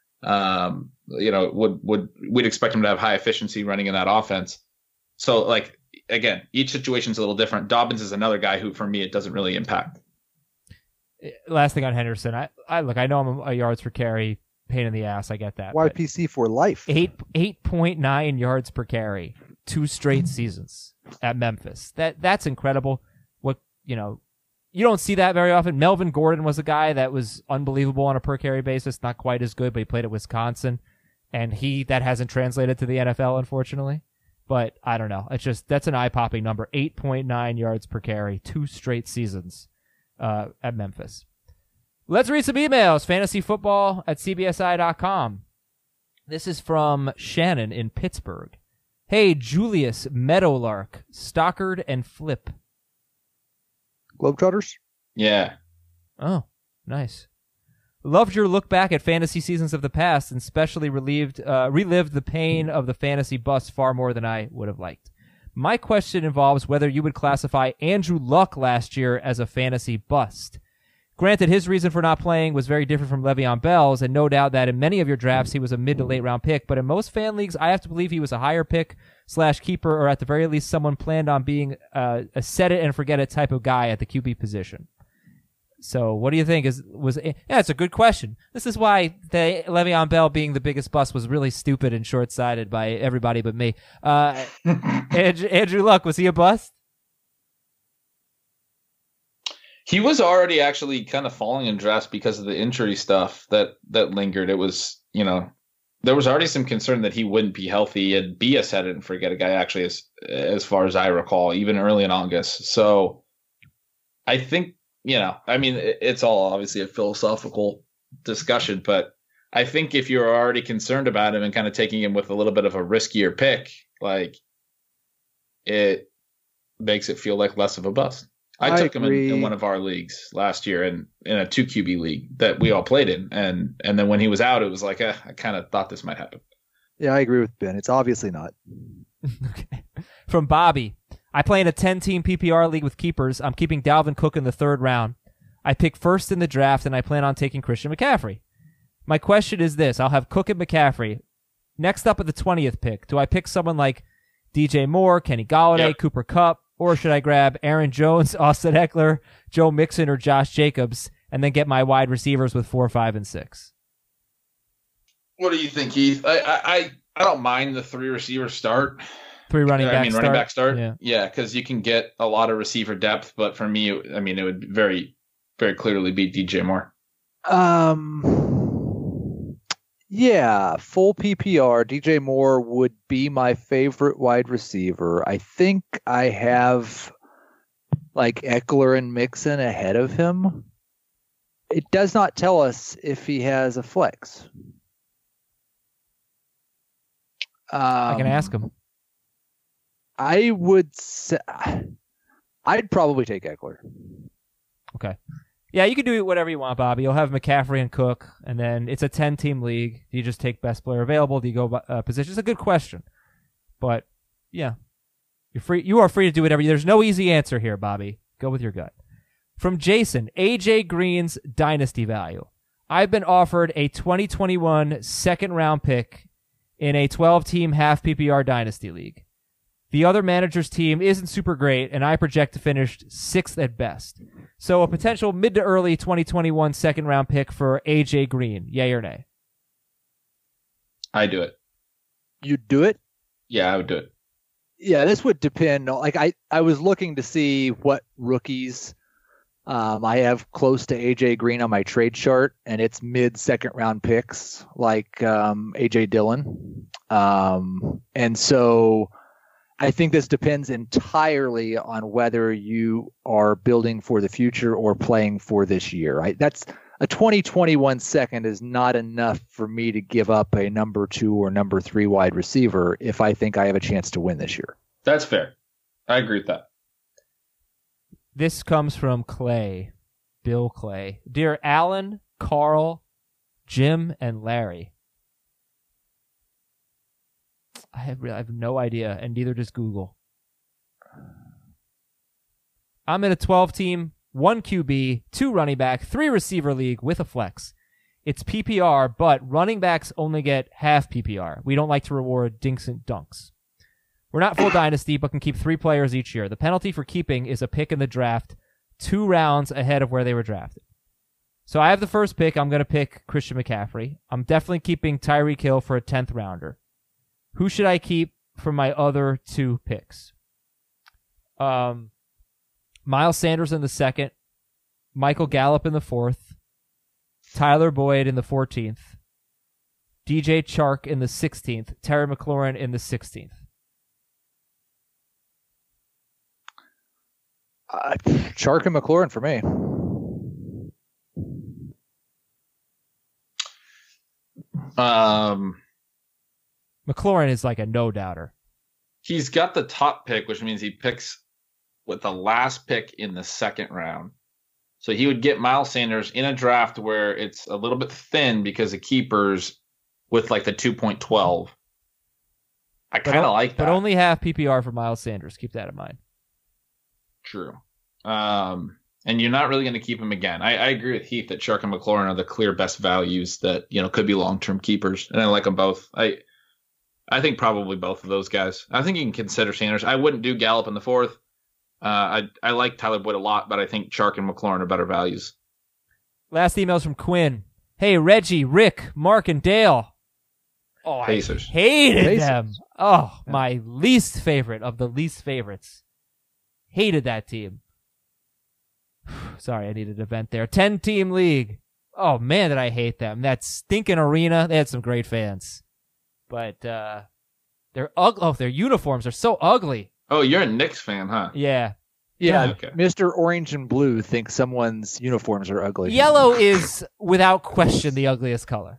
[SPEAKER 4] We'd expect him to have high efficiency running in that offense. So again, each situation's a little different. Dobbins is another guy who, for me, it doesn't really impact.
[SPEAKER 3] Last thing on Henderson, I know I'm a yards per carry pain in the ass. I get that.
[SPEAKER 5] YPC for life.
[SPEAKER 3] 8.9 yards per carry, 2 straight seasons at Memphis. That's incredible. You don't see that very often. Melvin Gordon was a guy that was unbelievable on a per carry basis, not quite as good, but he played at Wisconsin, and that hasn't translated to the NFL, unfortunately. But I don't know. That's an eye-popping number. 8.9 yards per carry, 2 straight seasons at Memphis. Let's read some emails. fantasyfootball@cbsi.com. This is from Shannon in Pittsburgh. Hey, Julius, Meadowlark, Stockard, and Flip.
[SPEAKER 5] Globetrotters?
[SPEAKER 4] Yeah.
[SPEAKER 3] Oh, nice. Loved your look back at fantasy seasons of the past, and especially relived the pain of the fantasy bust far more than I would have liked. My question involves whether you would classify Andrew Luck last year as a fantasy bust. Granted, his reason for not playing was very different from Le'Veon Bell's, and no doubt that in many of your drafts he was a mid to late round pick, but in most fan leagues, I have to believe he was a higher pick /keeper, or at the very least someone planned on being a set it and forget it type of guy at the QB position. So what do you think? Yeah, it's a good question. This is why the Le'Veon Bell being the biggest bust was really stupid and short-sighted by everybody but me. Andrew Luck, was he a bust?
[SPEAKER 4] He was already actually kind of falling in drafts because of the injury stuff that lingered. It was, there was already some concern that he wouldn't be healthy and be a set it and forget a guy, actually, as far as I recall, even early in August. So I think, it's all obviously a philosophical discussion, but I think if you're already concerned about him and kind of taking him with a little bit of a riskier pick, like, it makes it feel like less of a bust. I took him in one of our leagues last year in a 2 QB league that we all played in. And then when he was out, it was like, I kind of thought this might happen.
[SPEAKER 5] Yeah, I agree with Ben. It's obviously not.
[SPEAKER 3] Okay. From Bobby, I play in a 10-team PPR league with keepers. I'm keeping Dalvin Cook in the 3rd round. I pick first in the draft, and I plan on taking Christian McCaffrey. My question is this. I'll have Cook and McCaffrey. Next up at the 20th pick, do I pick someone like DJ Moore, Kenny Golladay, Cooper Kupp, or should I grab Aaron Jones, Austin Eckler, Joe Mixon, or Josh Jacobs, and then get my wide receivers with 4, 5, and 6?
[SPEAKER 4] What do you think, Keith? I don't mind the 3 receiver start.
[SPEAKER 3] 3 running back
[SPEAKER 4] start. Yeah, because you can get a lot of receiver depth. But for me, it would very, very clearly be DJ Moore.
[SPEAKER 5] Yeah, full PPR, DJ Moore would be my favorite wide receiver. I think I have like Eckler and Mixon ahead of him. It does not tell us if he has a flex.
[SPEAKER 3] I can ask him.
[SPEAKER 5] I would say I'd probably take Eckler.
[SPEAKER 3] Okay. Yeah, you can do whatever you want, Bobby. You'll have McCaffrey and Cook, and then it's a 10-team league. Do you just take best player available? Do you go position? It's a good question. But, yeah, you're free. You are free to do whatever. There's no easy answer here, Bobby. Go with your gut. From Jason, AJ Green's dynasty value. I've been offered a 2021 second-round pick in a 12-team half PPR dynasty league. The other manager's team isn't super great, and I project to finish 6th at best. So a potential mid to early 2021 second-round pick for AJ Green. Yay or nay?
[SPEAKER 4] I do it.
[SPEAKER 5] You'd do it?
[SPEAKER 4] Yeah, I would do it.
[SPEAKER 5] Yeah, this would depend. Like I was looking to see what rookies I have close to AJ Green on my trade chart, and it's mid-second round picks like AJ Dillon. And so I think this depends entirely on whether you are building for the future or playing for this year. That's a 2021 second is not enough for me to give up a number 2 or number 3 wide receiver if I think I have a chance to win this year.
[SPEAKER 4] That's fair. I agree with that.
[SPEAKER 3] This comes from Clay, Bill Clay. Dear Alan, Carl, Jim, and Larry. I have no idea, and neither does Google. I'm in a 12-team, 1 QB, 2 running back, 3 receiver league with a flex. It's PPR, but running backs only get half PPR. We don't like to reward dinks and dunks. We're not full dynasty, but can keep 3 players each year. The penalty for keeping is a pick in the draft 2 rounds ahead of where they were drafted. So I have the first pick. I'm going to pick Christian McCaffrey. I'm definitely keeping Tyreek Hill for a 10th rounder. Who should I keep for my other 2 picks? Miles Sanders in the 2nd, Michael Gallup in the 4th, Tyler Boyd in the 14th, DJ Chark in the 16th, Terry McLaurin in the 16th.
[SPEAKER 5] Chark and McLaurin for me.
[SPEAKER 3] McLaurin is like a no-doubter.
[SPEAKER 4] He's got the top pick, which means he picks with the last pick in the 2nd round. So he would get Miles Sanders in a draft where it's a little bit thin because of keepers with like the 2.12. I kind of like that.
[SPEAKER 3] But only half PPR for Miles Sanders. Keep that in mind.
[SPEAKER 4] True. and you're not really going to keep him again. I agree with Heath that Chark and McLaurin are the clear best values that, could be long-term keepers, and I like them both. I think probably both of those guys. I think you can consider Sanders. I wouldn't do Gallup in the fourth. I like Tyler Boyd a lot, but I think Chark and McLaurin are better values.
[SPEAKER 3] Last email's from Quinn. Hey, Reggie, Rick, Mark, and Dale. Oh,
[SPEAKER 4] Pacers.
[SPEAKER 3] I hated them. Oh, my least favorite of the least favorites. Hated that team. Sorry, I needed a vent there. 10-team league. Oh, man, did I hate them. That stinking arena. They had some great fans. But they're ugly. Oh, their uniforms are so ugly.
[SPEAKER 4] Oh, you're a Knicks fan, huh?
[SPEAKER 3] Yeah.
[SPEAKER 5] Yeah,
[SPEAKER 4] Okay.
[SPEAKER 5] Mr. Orange and Blue thinks someone's uniforms are ugly.
[SPEAKER 3] Yellow is, without question, the ugliest color.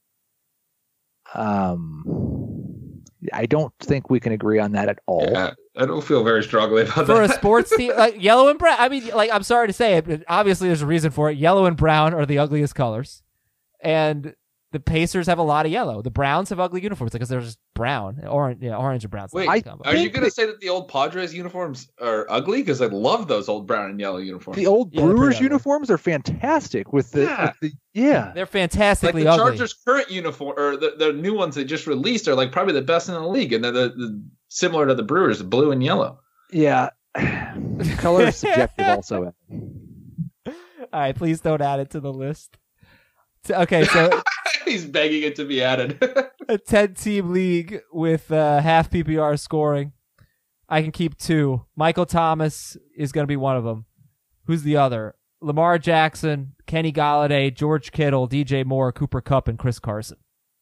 [SPEAKER 5] I don't think we can agree on that at all.
[SPEAKER 4] Yeah, I don't feel very strongly about
[SPEAKER 3] For a
[SPEAKER 4] that.
[SPEAKER 3] sports team, like yellow and brown. I mean, like, I'm sorry to say it, but obviously there's a reason for it. Yellow and brown are the ugliest colors. And the Pacers have a lot of yellow. The Browns have ugly uniforms because they're just brown. Orange and brown.
[SPEAKER 4] Wait, are you going to say that the old Padres uniforms are ugly? Because I love those old brown and yellow uniforms.
[SPEAKER 5] The old
[SPEAKER 3] Yeah, they're
[SPEAKER 5] Brewers
[SPEAKER 3] pretty ugly.
[SPEAKER 5] uniforms are fantastic with the yeah.
[SPEAKER 3] They're
[SPEAKER 4] Like
[SPEAKER 3] fantastically
[SPEAKER 4] the
[SPEAKER 3] ugly.
[SPEAKER 4] Chargers' current uniform, or the new ones they just released, are like probably the best in the league, and they're the similar to the Brewers, blue and yellow.
[SPEAKER 5] Yeah. Color is subjective also.
[SPEAKER 3] All right, please don't add it to the list. Okay, so
[SPEAKER 4] He's begging it to be added.
[SPEAKER 3] a 10-team league with half PPR scoring. I can keep 2. Michael Thomas is going to be one of them. Who's the other? Lamar Jackson, Kenny Galladay, George Kittle, DJ Moore, Cooper Kupp, and Chris Carson.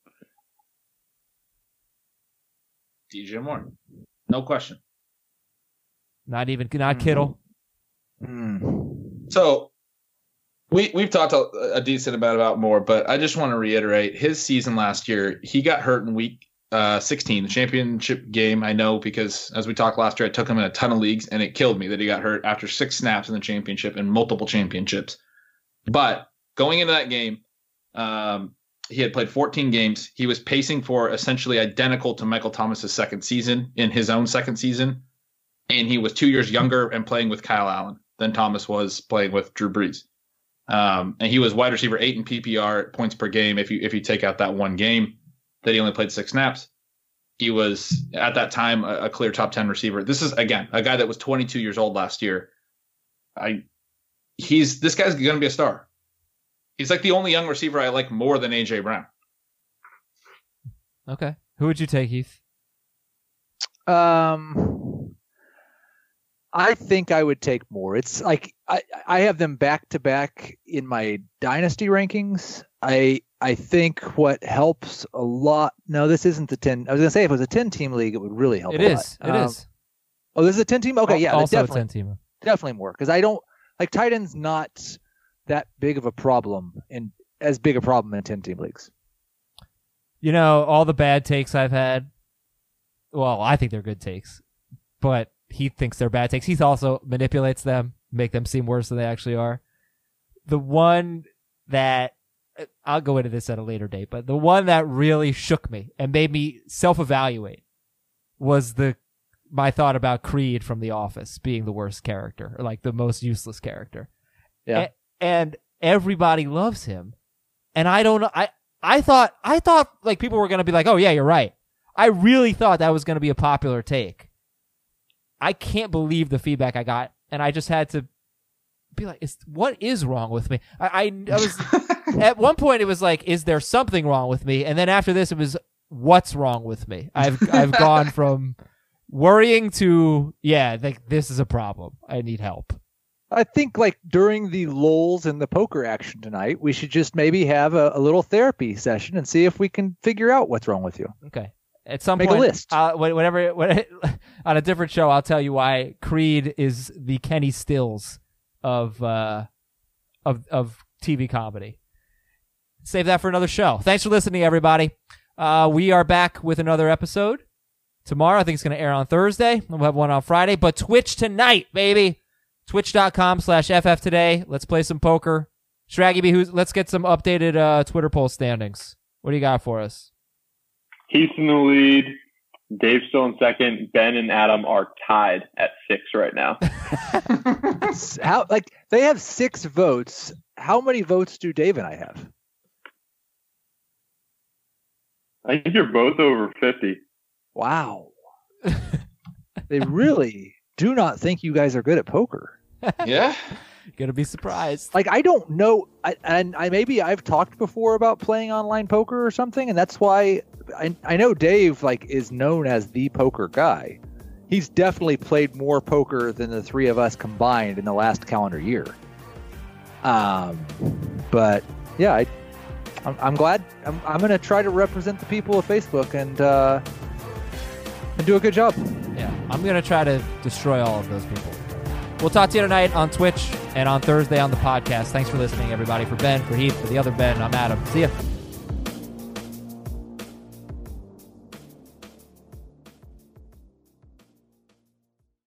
[SPEAKER 4] DJ Moore, no question.
[SPEAKER 3] Not Kittle.
[SPEAKER 4] So we've talked a decent amount about Moore, but I just want to reiterate his season last year. He got hurt in week 16, the championship game. I know because as we talked last year, I took him in a ton of leagues, and it killed me that he got hurt after 6 snaps in the championship and multiple championships. But going into that game, he had played 14 games. He was pacing for essentially identical to Michael Thomas's second season in his own second season. And he was 2 years younger and playing with Kyle Allen than Thomas was playing with Drew Brees. And he was wide receiver 8 in PPR points per game. If you take out that one game that he only played 6 snaps, he was at that time a clear top 10 receiver. This is, again, a guy that was 22 years old last year. This guy's going to be a star. He's like the only young receiver I like more than AJ Brown.
[SPEAKER 3] Okay. Who would you take, Heath?
[SPEAKER 5] I think I would take Moore. It's like I have them back to back in my dynasty rankings. I think what helps a lot. No, this isn't the 10. I was gonna say if it was a 10-team league, it would really help.
[SPEAKER 3] It
[SPEAKER 5] a
[SPEAKER 3] is.
[SPEAKER 5] lot.
[SPEAKER 3] It is.
[SPEAKER 5] Oh, this is a 10-team. Okay, yeah,
[SPEAKER 3] Also a
[SPEAKER 5] definitely,
[SPEAKER 3] 10-teamer.
[SPEAKER 5] definitely more because I don't like tight end's not that big of a problem in as big a problem in 10-team leagues.
[SPEAKER 3] You know, all the bad takes I've had. Well, I think they're good takes, but he thinks they're bad takes. He also manipulates them, make them seem worse than they actually are. The one that I'll go into this at a later date, but the one that really shook me and made me self-evaluate was my thought about Creed from The Office being the worst character, or like the most useless character.
[SPEAKER 5] Yeah.
[SPEAKER 3] And everybody loves him. And I don't know. I thought like people were going to be like, oh yeah, you're right. I really thought that was going to be a popular take. I can't believe the feedback I got, and I just had to be like, what is wrong with me? I was at one point it was like, is there something wrong with me? And then after this it was, what's wrong with me? I've gone from worrying to, yeah, like this is a problem. I need help.
[SPEAKER 5] I think like during the lulls in the poker action tonight, we should just maybe have a little therapy session and see if we can figure out what's wrong with you.
[SPEAKER 3] Okay. At some
[SPEAKER 5] Make
[SPEAKER 3] point,
[SPEAKER 5] a list.
[SPEAKER 3] Whenever on a different show, I'll tell you why Creed is the Kenny Stills of TV comedy. Save that for another show. Thanks for listening, everybody. We are back with another episode tomorrow. I think it's going to air on Thursday. We'll have one on Friday, but Twitch tonight, baby. Twitch.com/FF today. Let's play some poker. Shraggy B, let's get some updated Twitter poll standings. What do you got for us?
[SPEAKER 9] Heath in the lead, Dave's still in second. Ben and Adam are tied at 6 right now.
[SPEAKER 5] How, like, they have 6 votes. How many votes do Dave and I have?
[SPEAKER 9] I think you're both over 50.
[SPEAKER 5] Wow. They really do not think you guys are good at poker.
[SPEAKER 4] Yeah.
[SPEAKER 3] Gonna be surprised.
[SPEAKER 5] Like, I don't know. Maybe I've talked before about playing online poker or something, and that's why I know Dave, like, is known as the poker guy. He's definitely played more poker than the 3 of us combined in the last calendar year. But yeah, I'm glad. I'm going to try to represent the people of Facebook and do a good job.
[SPEAKER 3] Yeah, I'm going to try to destroy all of those people. We'll talk to you tonight on Twitch and on Thursday on the podcast. Thanks for listening, everybody. For Ben, for Heath, for the other Ben, I'm Adam. See ya.